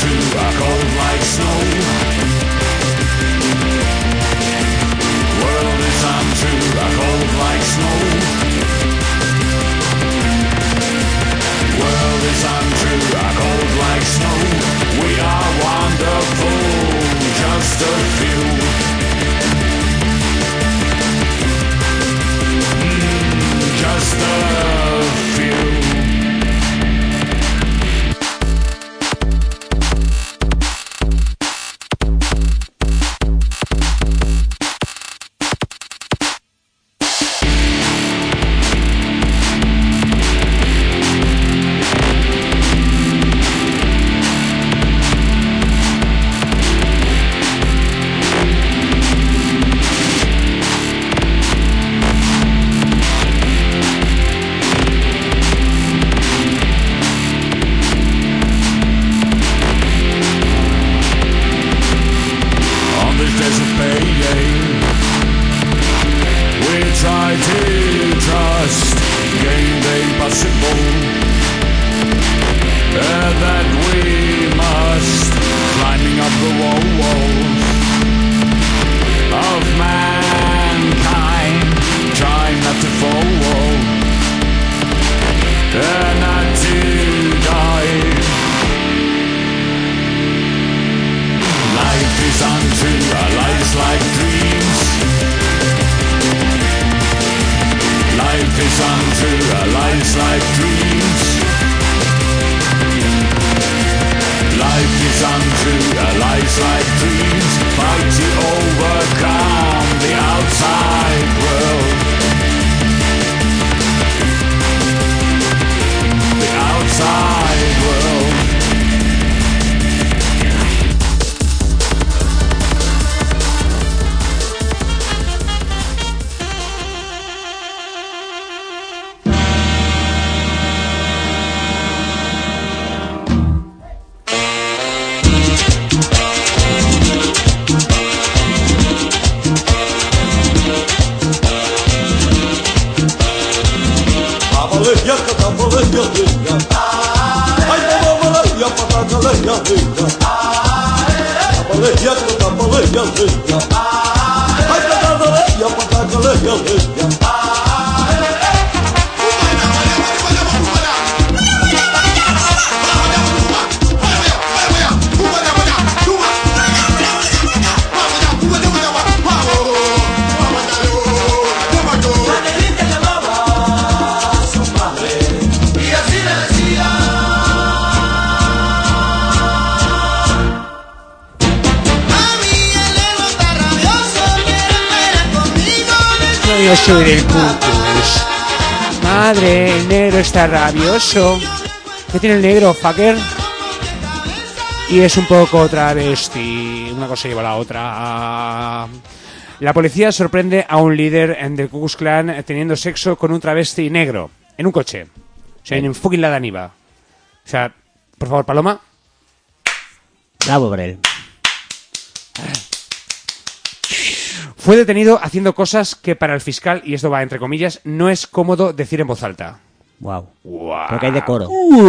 a cold like snow. World is untrue, a cold like snow. World is untrue, a cold like snow. We are wonderful, just a few. Just a few. Yo soy del Cucus. Madre, el negro está rabioso. ¿Qué tiene el negro, fucker? Y es un poco travesti. Una cosa lleva a la otra. La policía sorprende a un líder del Ku Klux Klan teniendo sexo con un travesti negro en un coche. O sea, en fucking la Daniva. O sea, por favor, Paloma. Bravo por él. Fue detenido haciendo cosas que para el fiscal, y esto va entre comillas, no es cómodo decir en voz alta. Wow. Creo que hay decoro.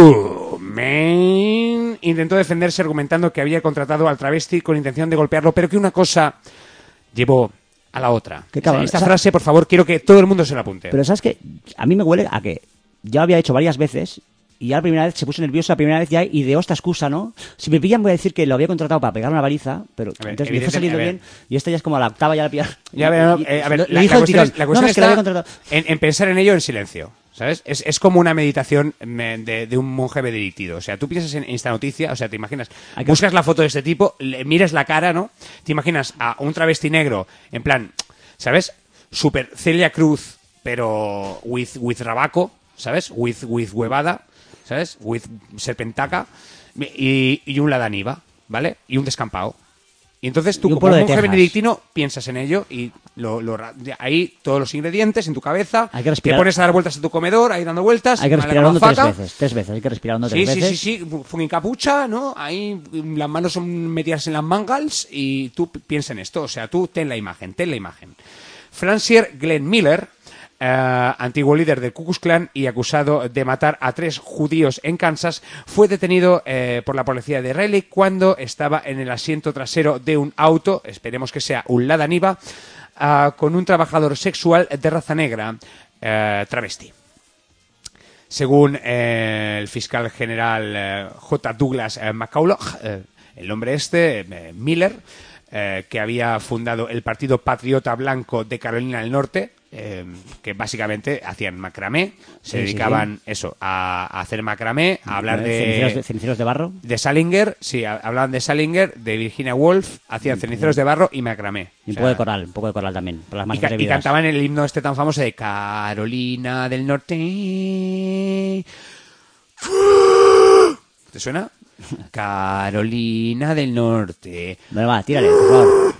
Man. Intentó defenderse argumentando que había contratado al travesti con intención de golpearlo, pero que una cosa llevó a la otra. Qué cabrón. Esta frase, por favor, quiero que todo el mundo se la apunte. Pero ¿sabes qué? A mí me huele a que ya lo había hecho varias veces y ya la primera vez se puso nervioso, la primera vez ya ideó esta excusa, ¿no? Si me pillan voy a decir que lo había contratado para pegar una baliza, pero ver, entonces me fue saliendo bien y esta ya es como a la octava ya la pillar. Ya, a ver, la cuestión está en pensar en ello en silencio, ¿sabes? Es como una meditación de un monje benedictino. O sea, tú piensas en esta noticia, o sea, te imaginas, buscas la foto de este tipo, le miras la cara, ¿no? Te imaginas a un travesti negro, en plan, ¿sabes? Super Celia Cruz, pero with rabaco, ¿sabes? With huevada, ¿sabes? With serpentaca y un ladaniva, ¿vale? Y un descampado. Y entonces tú, como monje benedictino, piensas en ello y ahí todos los ingredientes en tu cabeza, te pones a dar vueltas a tu comedor, ahí dando vueltas. Hay que respirar hondo tres veces, hay que respirar hondo tres veces. Sí, fucking capucha, ¿no? Ahí las manos son metidas en las mangals y tú piensas en esto, o sea, tú ten la imagen. Francier Glenn Miller antiguo líder del Ku Klux Klan y acusado de matar a 3 judíos en Kansas, fue detenido por la policía de Raleigh cuando estaba en el asiento trasero de un auto, esperemos que sea un Lada Niva, con un trabajador sexual de raza negra, travesti. Según el fiscal general J. Douglas McCulloch, el hombre Miller, que había fundado el Partido Patriota Blanco de Carolina del Norte, que básicamente hacían macramé, se dedicaban a hacer macramé, a hablar de ceniceros de barro, de Salinger, hablaban de Salinger, de Virginia Woolf, hacían ceniceros de barro y macramé. Y un poco de coral también, por las más y cantaban el himno tan famoso de Carolina del Norte. ¿Te suena? Carolina del Norte. Bueno, va, tírale, por favor.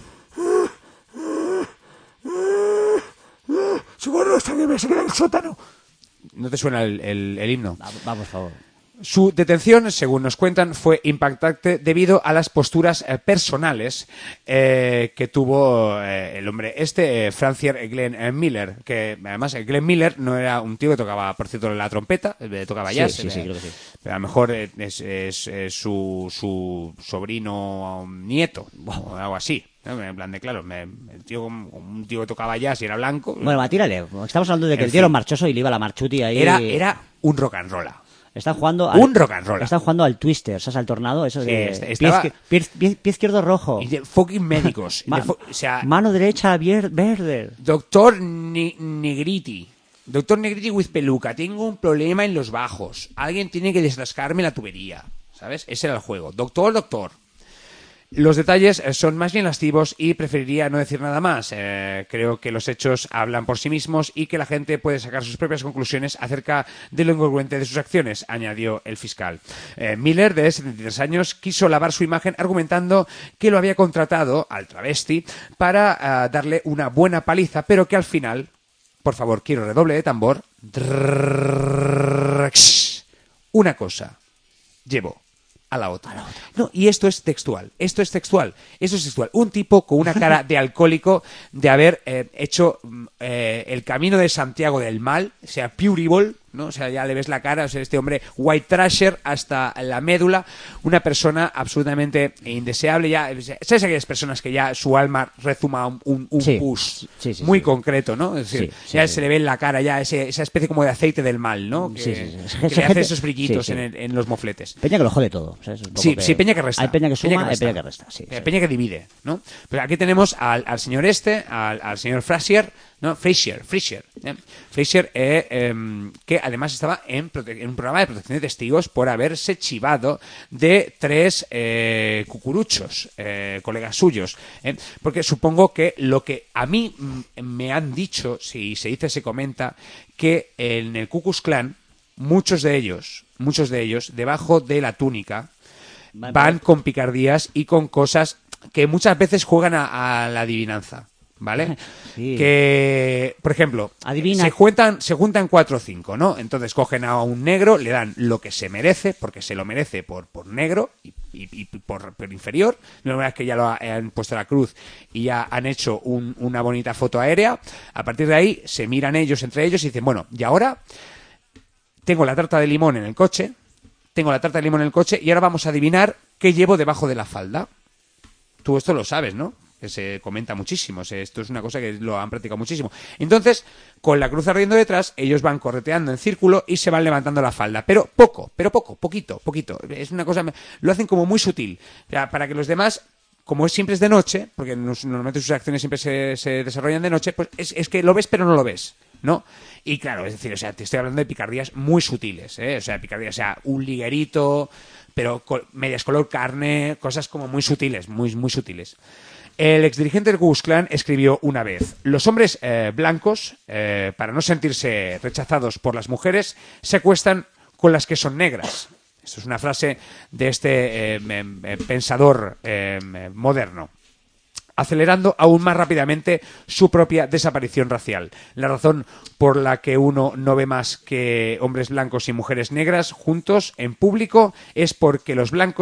¡Socorro, hasta que me se queda en el sótano! ¿No te suena el himno? Va, por favor. Su detención, según nos cuentan, fue impactante debido a las posturas personales que tuvo el hombre Francier Glenn Miller, que además Glenn Miller no era un tío que tocaba, por cierto, la trompeta, tocaba jazz. Sí, creo que sí. Pero a lo mejor es su sobrino nieto, o algo así. En plan de, claro, un tío que tocaba jazz y era blanco. Bueno, va, tírale. Estamos hablando de que el tío era un marchoso y le iba la marchuti ahí. Era un rock and roll. Están jugando al Twister, ¿sabes? Al Tornado, eso de pie izquierdo rojo. Y de fucking médicos. Mano derecha verde. Doctor Negriti. Doctor Negriti with peluca. Tengo un problema en los bajos. Alguien tiene que desrascarme la tubería. ¿Sabes? Ese era el juego. Doctor. Los detalles son más bien lascivos y preferiría no decir nada más. Creo que los hechos hablan por sí mismos y que la gente puede sacar sus propias conclusiones acerca de lo incongruente de sus acciones, añadió el fiscal. Miller, de 73 años, quiso lavar su imagen argumentando que lo había contratado al travesti para darle una buena paliza, pero que al final, por favor, quiero redoble de tambor, una cosa llevó a la otra. No, y esto es textual. Un tipo con una cara de alcohólico de haber hecho el camino de Santiago del mal, o sea, pure evil, ¿no? O sea, ya le ves la cara, o sea, este hombre white trasher hasta la médula, una persona absolutamente indeseable. Ya, ¿sabes aquellas personas que ya su alma rezuma un pus muy concreto, ¿no? Es decir, se le ve en la cara ya esa especie como de aceite del mal, ¿no? Que le hace esos brillitos en los mofletes. Peña que lo jode todo. O sea, peña que resta. Hay peña que suma, hay peña que resta. Peña que divide, ¿no? Pero aquí tenemos al señor al señor Frazier, ¿no? Frazier, que además estaba en un programa de protección de testigos por haberse chivado de 3 cucuruchos, colegas suyos. Porque supongo que lo que a mí me han dicho, si se dice, se comenta, que en el Ku Klux Klan muchos de ellos, debajo de la túnica, van con picardías y con cosas que muchas veces juegan a la adivinanza, ¿vale? Sí. Que, por ejemplo, se juntan 4 o 5, ¿no? Entonces cogen a un negro, le dan lo que se merece, porque se lo merece por negro y por inferior. No es que ya lo han puesto la cruz y ya han hecho una bonita foto aérea. A partir de ahí se miran entre ellos y dicen, bueno, y ahora tengo la tarta de limón en el coche y ahora vamos a adivinar qué llevo debajo de la falda. Tú esto lo sabes, ¿no? Que se comenta muchísimo. Esto es una cosa que lo han practicado muchísimo. Entonces, con la cruz ardiendo detrás, ellos van correteando en círculo y se van levantando la falda. Pero poquito. Es una cosa, lo hacen como muy sutil. O sea, para que los demás, como siempre es de noche, porque normalmente sus acciones siempre se desarrollan de noche, pues es que lo ves pero no lo ves, ¿no? Y claro, es decir, o sea, te estoy hablando de picardías muy sutiles, ¿eh? O sea, picardías, o sea, un liguerito, pero medias color carne, cosas como muy sutiles, muy sutiles. El exdirigente del Ku Klux Klan escribió una vez: los hombres blancos, para no sentirse rechazados por las mujeres, se acuestan con las que son negras. Esto es una frase de este pensador moderno, acelerando aún más rápidamente su propia desaparición racial. La razón por la que uno no ve más que hombres blancos y mujeres negras juntos en público es porque los blancos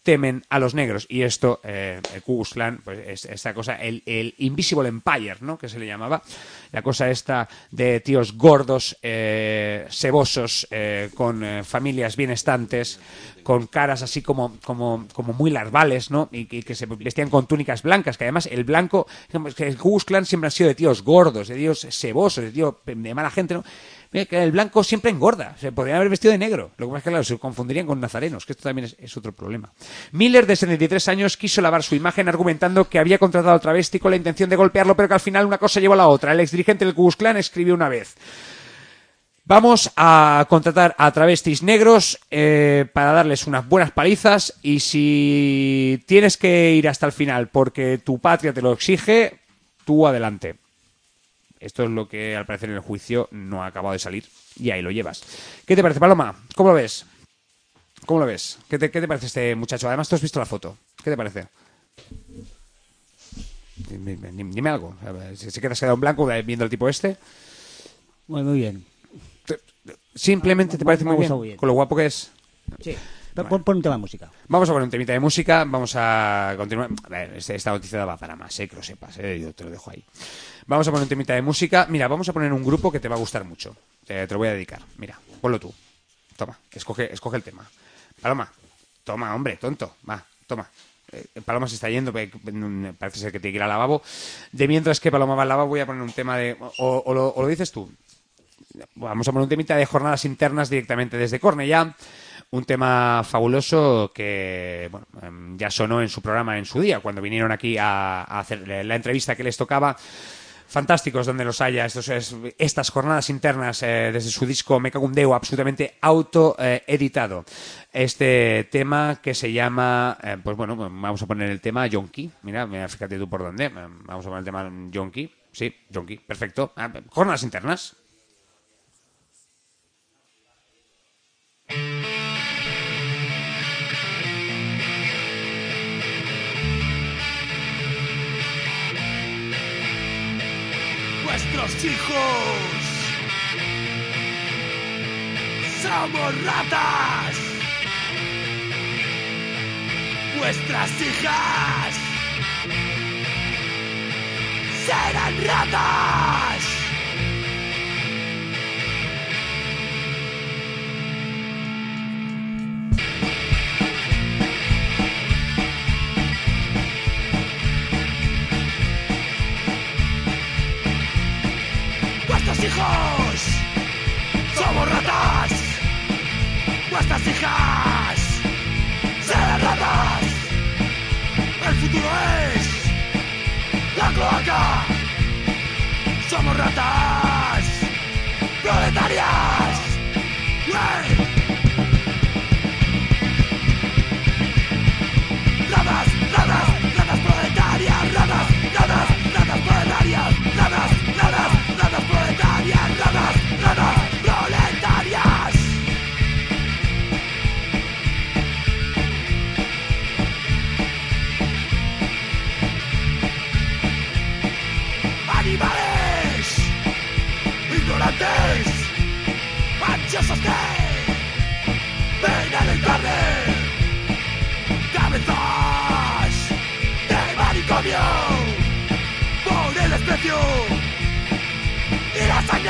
temen a los negros. Y esto, el Ku Klux Klan, pues es esta cosa, el Invisible Empire, ¿no? Que se le llamaba. La cosa esta de tíos gordos, sebosos, con familias bienestantes, con caras así como muy larvales, ¿no? Y que se vestían con túnicas blancas, que además el blanco, el Ku Klux Klan siempre han sido de tíos gordos, de tíos sebosos, de mala gente, ¿no? Mira, que el blanco siempre engorda, se podrían haber vestido de negro, lo que pasa es que claro, se confundirían con nazarenos, que esto también es otro problema. Miller, de 73 años, quiso lavar su imagen argumentando que había contratado al travesti con la intención de golpearlo, pero que al final una cosa llevó a la otra. El exdirigente del Ku Klux Klan escribió una vez: vamos a contratar a travestis negros para darles unas buenas palizas, y si tienes que ir hasta el final porque tu patria te lo exige, tú adelante. Esto es lo que al parecer en el juicio no ha acabado de salir, y ahí lo llevas. ¿Qué te parece, Paloma? ¿Cómo lo ves? ¿Cómo lo ves? ¿Qué te parece este muchacho? Además, tú has visto la foto. ¿Qué te parece? Dime algo. ¿Se queda en blanco viendo al tipo este? Muy bien. Simplemente te parece muy bien, con lo guapo que es. Sí. Pon un tema de música. Vamos a poner un temita de música. Vamos a continuar. A ver, esta noticia va para más, que lo sepas, yo te lo dejo ahí. Vamos a poner un temita de música. Mira, vamos a poner un grupo que te va a gustar mucho. Te lo voy a dedicar. Mira, ponlo tú. Toma, escoge el tema. Paloma, toma, hombre, tonto. Va, toma. Paloma se está yendo, parece ser que tiene que ir al lavabo. De mientras que Paloma va al lavabo, voy a poner un tema de... O lo dices tú. Vamos a poner un temita de jornadas internas directamente desde Cornellá. Un tema fabuloso que ya sonó en su programa en su día, cuando vinieron aquí a hacer la entrevista que les tocaba. Fantásticos donde los haya, estas jornadas internas desde su disco Me Cago en Déu, absolutamente autoeditado. Este tema que se llama, vamos a poner el tema Yonki. Mira, fíjate tú por dónde. Vamos a poner el tema Yonki. Sí, Yonki, perfecto. Jornadas internas. Nuestros hijos somos ratas. Vuestras hijas serán ratas. Vuestros hijos somos ratas. Vuestras hijas serán ratas. El futuro es la cloaca. Somos ratas proletarias. ¡Wey! Ratas, ratas, ratas proletarias. Ratas, ratas, ratas proletarias. Ratas, ratas, ratas proletarias. Ratas, ratas proletarias. Animales ignorantes, ansiosos de veneno y carne, cabezas de manicomio por el desprecio y la sangre.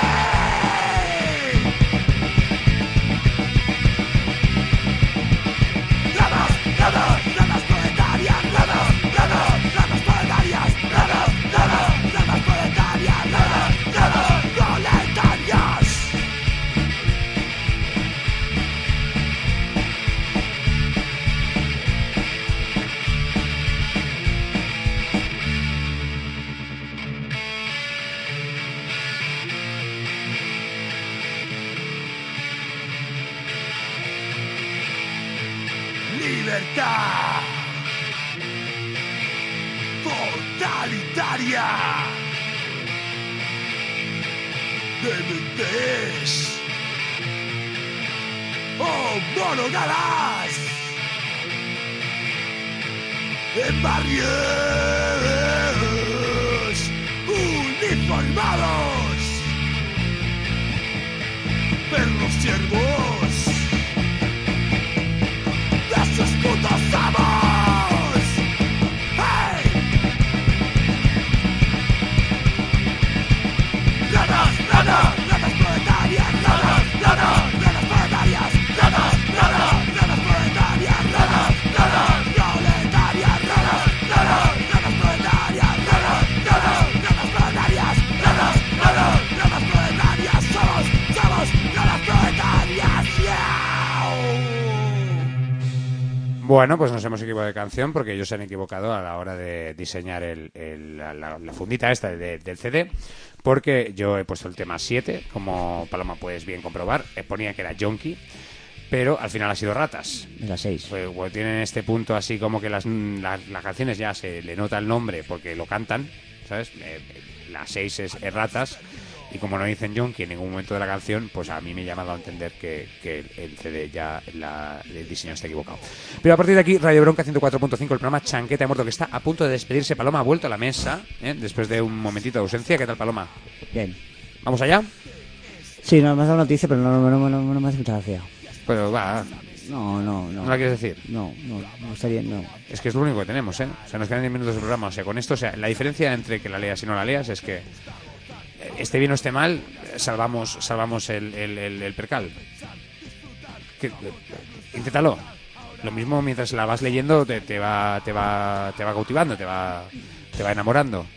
Ratas, ratas, ratas proletarias. Ratas, ratas, ratas proletarias. Ratas, ratas, ratas proletarias. Ratas, ratas proletarias. Libertad totalitaria de mentes homologadas en barrios uniformados, perros siervos de sus putos Bueno, pues nos hemos equivocado de canción porque ellos se han equivocado a la hora de diseñar la fundita esta del CD, porque yo he puesto el tema 7, como Paloma puedes bien comprobar, ponía que era Yonki, pero al final ha sido Ratas. La 6. Pues tienen este punto así como que las canciones ya se le nota el nombre porque lo cantan, ¿sabes? La 6 es Ratas. Y como no dicen Yonki en ningún momento de la canción, pues a mí me ha llamado a entender que el CD ya, el diseño está equivocado. Pero a partir de aquí, Radio Bronca 104.5, el programa Chanqueta de Muerto, que está a punto de despedirse. Paloma ha vuelto a la mesa, después de un momentito de ausencia. ¿Qué tal, Paloma? Bien. ¿Vamos allá? Sí, no me has dado noticia, pero no me hace mucha gracia. Pues va. No. ¿No la quieres decir? No, está bien, no. Es que es lo único que tenemos, ¿eh? O sea, nos quedan 10 minutos de programa. O sea, con esto, o sea, la diferencia entre que la leas y no la leas es que esté bien o esté mal, salvamos el percal. Inténtalo. Lo mismo mientras la vas leyendo te va cautivando, te va enamorando.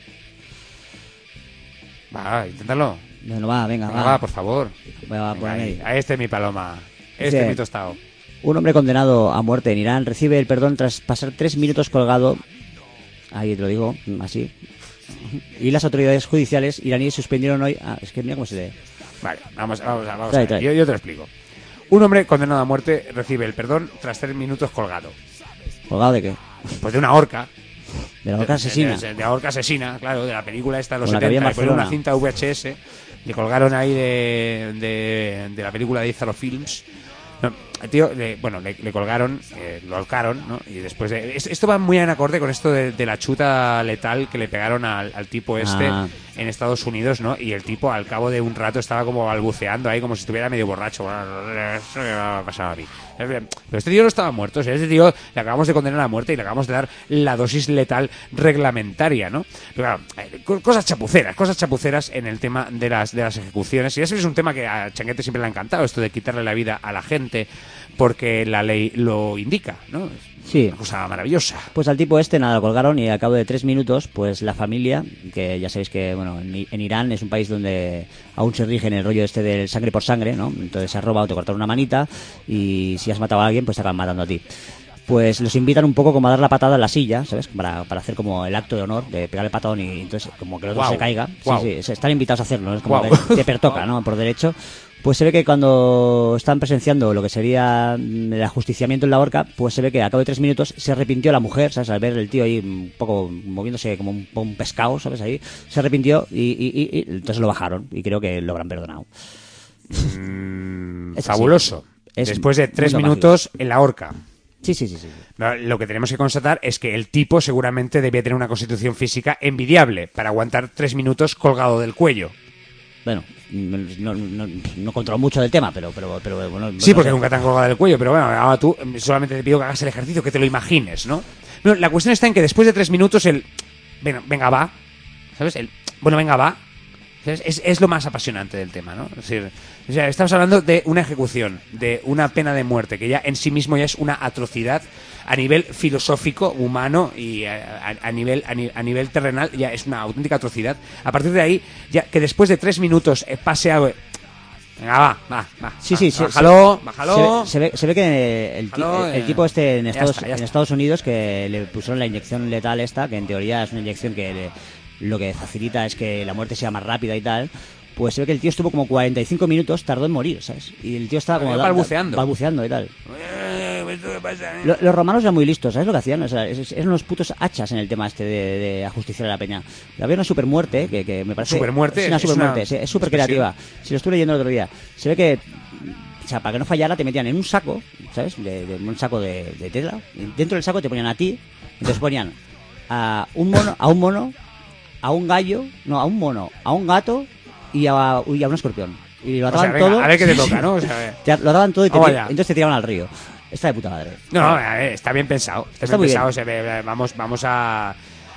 Va, inténtalo. Bueno, va, venga, va, por favor. Va, venga, ahí. Este es mi Paloma. Este es mi tostado. Un hombre condenado a muerte en Irán recibe el perdón tras pasar 3 minutos colgado. Ahí te lo digo, así. Y las autoridades judiciales iraníes suspendieron hoy... es que mira cómo se lee. Vale, vamos a ver. Yo te lo explico. Un hombre condenado a muerte recibe el perdón tras 3 minutos colgado. ¿Colgado de qué? Pues de una horca. ¿De la horca asesina? De la horca asesina, claro, de la película esta de los Con 70. Con una cinta VHS le colgaron ahí de la película de Izaro Films. No, tío, le colgaron, lo ahorcaron, ¿no? Y después esto va muy en acorde con esto de la chuta letal que le pegaron al tipo en Estados Unidos, ¿no? Y el tipo al cabo de un rato estaba como balbuceando ahí como si estuviera medio borracho. Bueno, eso me ha pasado a mí. Pero este tío no estaba muerto, o sea, este tío le acabamos de condenar a muerte y le acabamos de dar la dosis letal reglamentaria, ¿no? Pero claro, cosas chapuceras en el tema de las ejecuciones. Y eso es un tema que a Changuete siempre le ha encantado, esto de quitarle la vida a la gente porque la ley lo indica, ¿no? Sí. Una cosa maravillosa. Pues al tipo nada, lo colgaron y al cabo de 3 minutos, pues la familia, que ya sabéis que, bueno, en Irán es un país donde aún se rige en el rollo del sangre por sangre, ¿no? Entonces has robado, te cortaron una manita y si has matado a alguien, pues te acaban matando a ti. Pues los invitan un poco como a dar la patada en la silla, ¿sabes? Para hacer como el acto de honor de pegar el patadón y entonces como que el otro se caiga. Sí, están invitados a hacerlo, ¿no? Es como que te pertoca, ¿no? Por derecho. Pues se ve que cuando están presenciando lo que sería el ajusticiamiento en la horca, pues se ve que a cabo de 3 minutos se arrepintió la mujer, ¿sabes? Al ver el tío ahí un poco moviéndose como un pescado, ¿sabes? Ahí se arrepintió y entonces lo bajaron y creo que lo habrán perdonado. Fabuloso. Después de 3 minutos en la horca. Sí. Lo que tenemos que constatar es que el tipo seguramente debía tener una constitución física envidiable para aguantar 3 minutos colgado del cuello. Bueno, no controlo mucho del tema, pero bueno... Sí, porque nunca te han colgado del cuello, pero bueno, ahora tú solamente te pido que hagas el ejercicio, que te lo imagines, ¿no? Bueno, la cuestión está en que después de 3 minutos venga, va, ¿sabes? Venga, va, ¿sabes? Es lo más apasionante del tema, ¿no? Es decir, o sea, estamos hablando de una ejecución, de una pena de muerte, que ya en sí mismo ya es una atrocidad a nivel filosófico, humano y a nivel terrenal, ya es una auténtica atrocidad. A partir de ahí, ya que después de 3 minutos pase algo... Venga, va. Sí, bájalo. Se ve que el tipo en Estados Unidos, que le pusieron la inyección letal que en teoría es una inyección que lo que facilita es que la muerte sea más rápida y tal. Pues se ve que el tío estuvo como 45 minutos, tardó en morir, ¿sabes? Y el tío estaba como balbuceando y tal. Los romanos eran muy listos, ¿sabes lo que hacían? O sea, eran unos putos hachas en el tema de ajusticiar a la peña. Había una supermuerte que me parece... ¿Supermuerte? Es una supermuerte, es súper creativa. Si lo estuve leyendo el otro día. Se ve que, o sea, para que no fallara, te metían en un saco, ¿sabes? Un saco de tela. Y dentro del saco te ponían a ti, entonces ponían a un mono, a un gallo, no, a un mono, a un gato y a un escorpión. Y lo ataban todo. A ver qué te toca, ¿no? O sea, lo ataban todo y entonces te tiraban al río. Está de puta madre. No, está bien pensado. Está bien pensado. Se ve, vamos a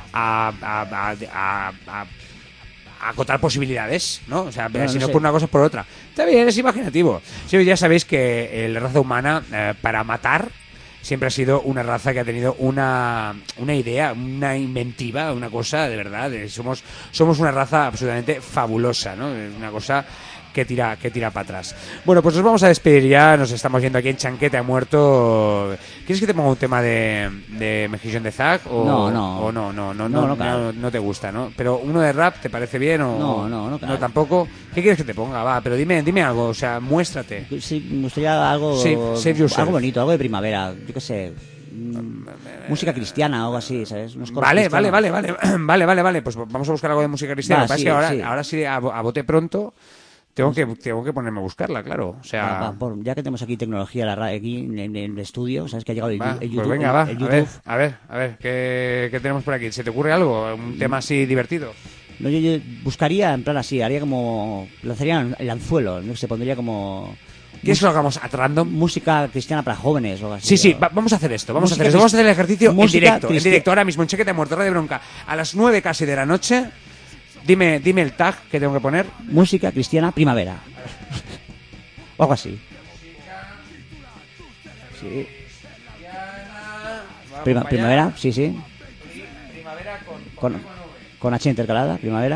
acotar posibilidades, ¿no? O sea, si no por una cosa es por otra. Está bien, es imaginativo. Sí, ya sabéis que la raza humana, para matar, siempre ha sido una raza que ha tenido una idea, una inventiva, una cosa de verdad. Somos una raza absolutamente fabulosa, ¿no? Una cosa que tira para atrás. Bueno, pues nos vamos a despedir ya, nos estamos viendo aquí en Chanquete ha muerto. ¿Quieres que te ponga un tema de Mejillón de Zack? No te gusta, ¿no? Pero uno de rap, ¿te parece bien o no tampoco? ¿Qué quieres que te ponga? Va, pero dime algo, o sea, muéstrate. Sí, me gustaría algo bonito, algo de primavera, yo qué sé. Música cristiana o algo así, ¿sabes? Vale, pues vamos a buscar algo de música cristiana. Sí, ahora sí, a bote pronto tengo que ponerme a buscarla, claro. O sea, ya que tenemos aquí tecnología aquí en el estudio, ¿sabes? Que ha llegado el YouTube. Pues venga, va, a ver, ¿qué tenemos por aquí? ¿Se te ocurre algo? ¿Un tema así divertido? No, yo buscaría, en plan así, haría como... lanzaría el anzuelo, ¿no? Se pondría como... ¿Quieres que lo hagamos at random? Música cristiana para jóvenes o algo así. Sí, vamos a hacer esto. Vamos a hacer el ejercicio en directo, ahora mismo, en Chanquete ha muerto, Radio Bronca, a las 9 casi de la noche. Dime el tag que tengo que poner. Música cristiana primavera. O algo así. Sí. Primavera, sí. Primavera con H intercalada, primavera.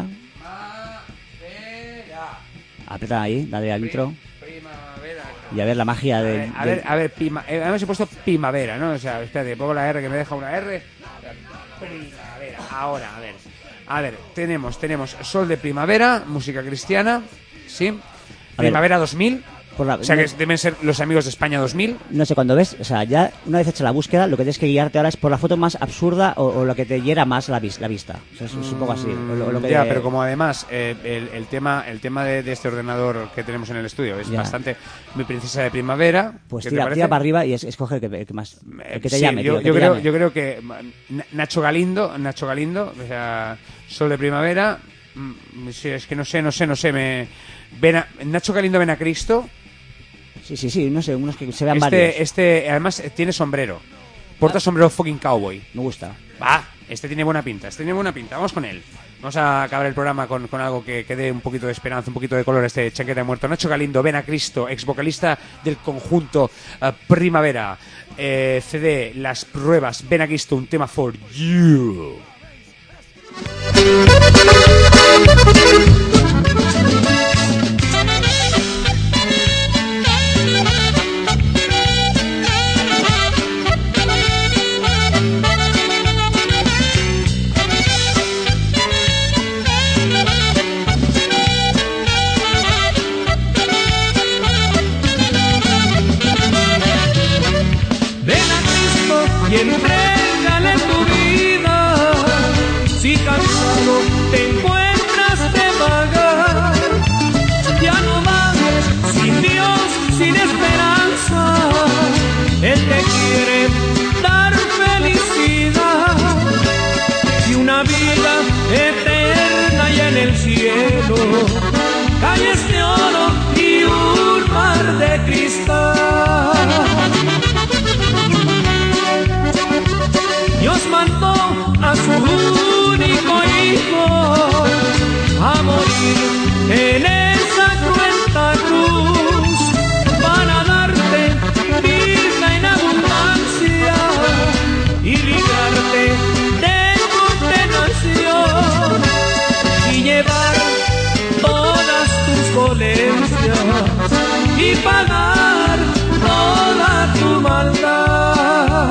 Aprieta ahí, dale al intro. Y a ver la magia de... A ver, hemos puesto primavera, ¿no? O sea, espérate, pongo la R que me deja una R. Primavera, ahora, a ver, tenemos Sol de Primavera, música cristiana, ¿sí? Primavera 2000, o sea que deben ser los amigos de España 2000. No sé, cuando ves, o sea, ya una vez hecha la búsqueda, lo que tienes que guiarte ahora es por la foto más absurda o lo que te hiera más la vista. O sea, es un poco así. Pero como además el tema de este ordenador que tenemos en el estudio es bastante mi princesa de primavera. Pues tira para arriba y escoge el que más el que te llame. Yo creo que Nacho Galindo, o sea, Sol de Primavera. Sí, es que no sé. Nacho Galindo ven a Cristo. Sí, no sé, unos que se vean varios. Además tiene sombrero. Porta sombrero fucking cowboy. Me gusta. Este tiene buena pinta. Vamos con él. Vamos a acabar el programa con algo que dé un poquito de esperanza, un poquito de color a este Chanquete muerto. Nacho Galindo, ven a Cristo, ex vocalista del conjunto Primavera. CD, Las Pruebas, ven a Cristo, un tema for you. Y entrégale tu vida, si cansado te encuentras de vagar, ya no vayas sin Dios, sin esperanza, Él te quiere dar felicidad y una vida eterna y en el cielo, calles de oro y un mar de cristal. Dios mandó a su único hijo a morir en esa cruenta cruz para darte vida en abundancia y librarte de condenación y llevar todas tus dolencias y pagar toda tu maldad.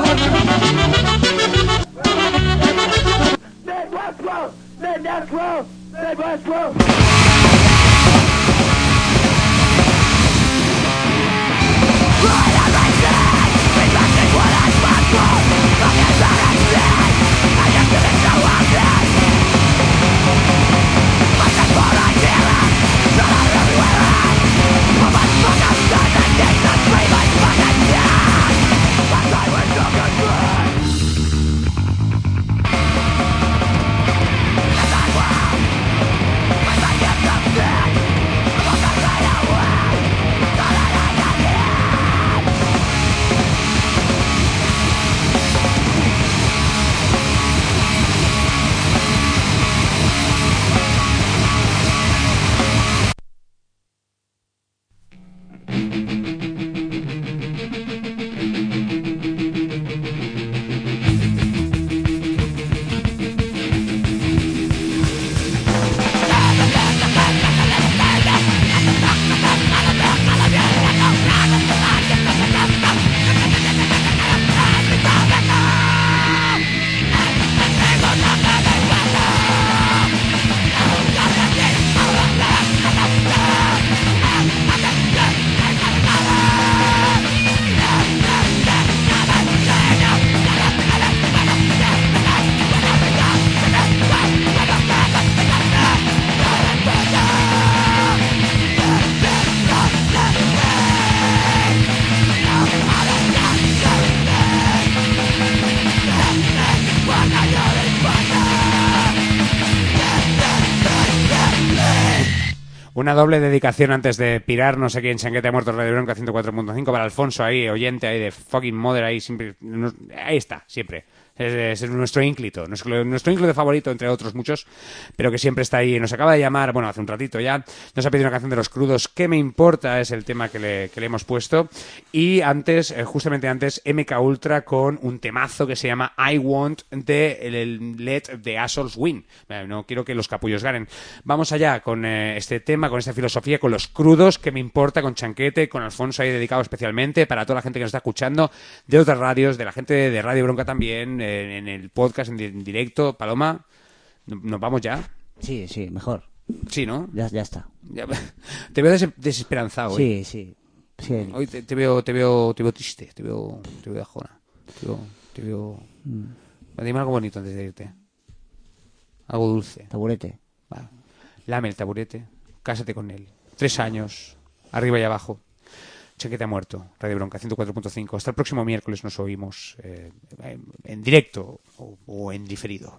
Una doble dedicación antes de pirarnos aquí en Chanquete Muerto Radio Bronca 104.5 para Alfonso ahí, oyente ahí de fucking mother ahí, siempre, ahí está, siempre. Es nuestro ínclito, nuestro ínclito favorito, entre otros muchos, pero que siempre está ahí. Nos acaba de llamar, bueno, hace un ratito ya, nos ha pedido una canción de Los Crudos, ¿Qué me importa? Es el tema que le hemos puesto. Y antes, justamente antes, MK Ultra con un temazo que se llama I Want de Let the Assholes Win. No quiero que los capullos ganen. Vamos allá con este tema, con esta filosofía, con Los Crudos, ¿Qué me importa? Con Chanquete, con Alfonso ahí dedicado especialmente para toda la gente que nos está escuchando de otras radios, de la gente de Radio Bronca también, en el podcast en directo. Paloma, ¿nos vamos ya? Sí, mejor. Sí, ¿no? Ya está. Te veo desesperanzado hoy. Sí. Hoy te veo triste, te veo de ajona. Te veo... Dime algo bonito antes de irte. Algo dulce. Taburete. Vale. Lame el taburete, cásate con él. 3 años, arriba y abajo. Chanquete ha muerto, Radio Bronca 104.5. Hasta el próximo miércoles nos oímos en directo o en diferido.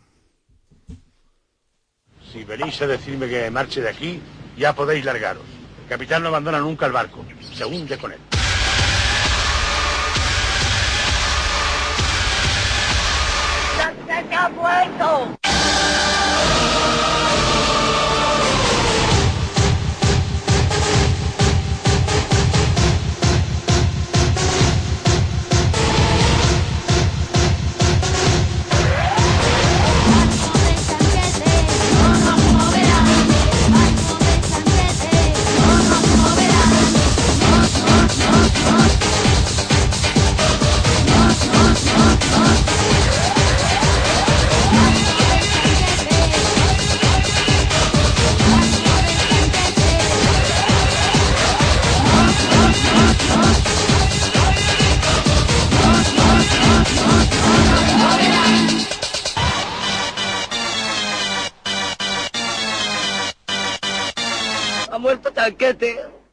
Si venís a decirme que marche de aquí, ya podéis largaros. El capitán no abandona nunca el barco, se hunde con él. ¡Se ha muerto! Ha muerto Chanquete.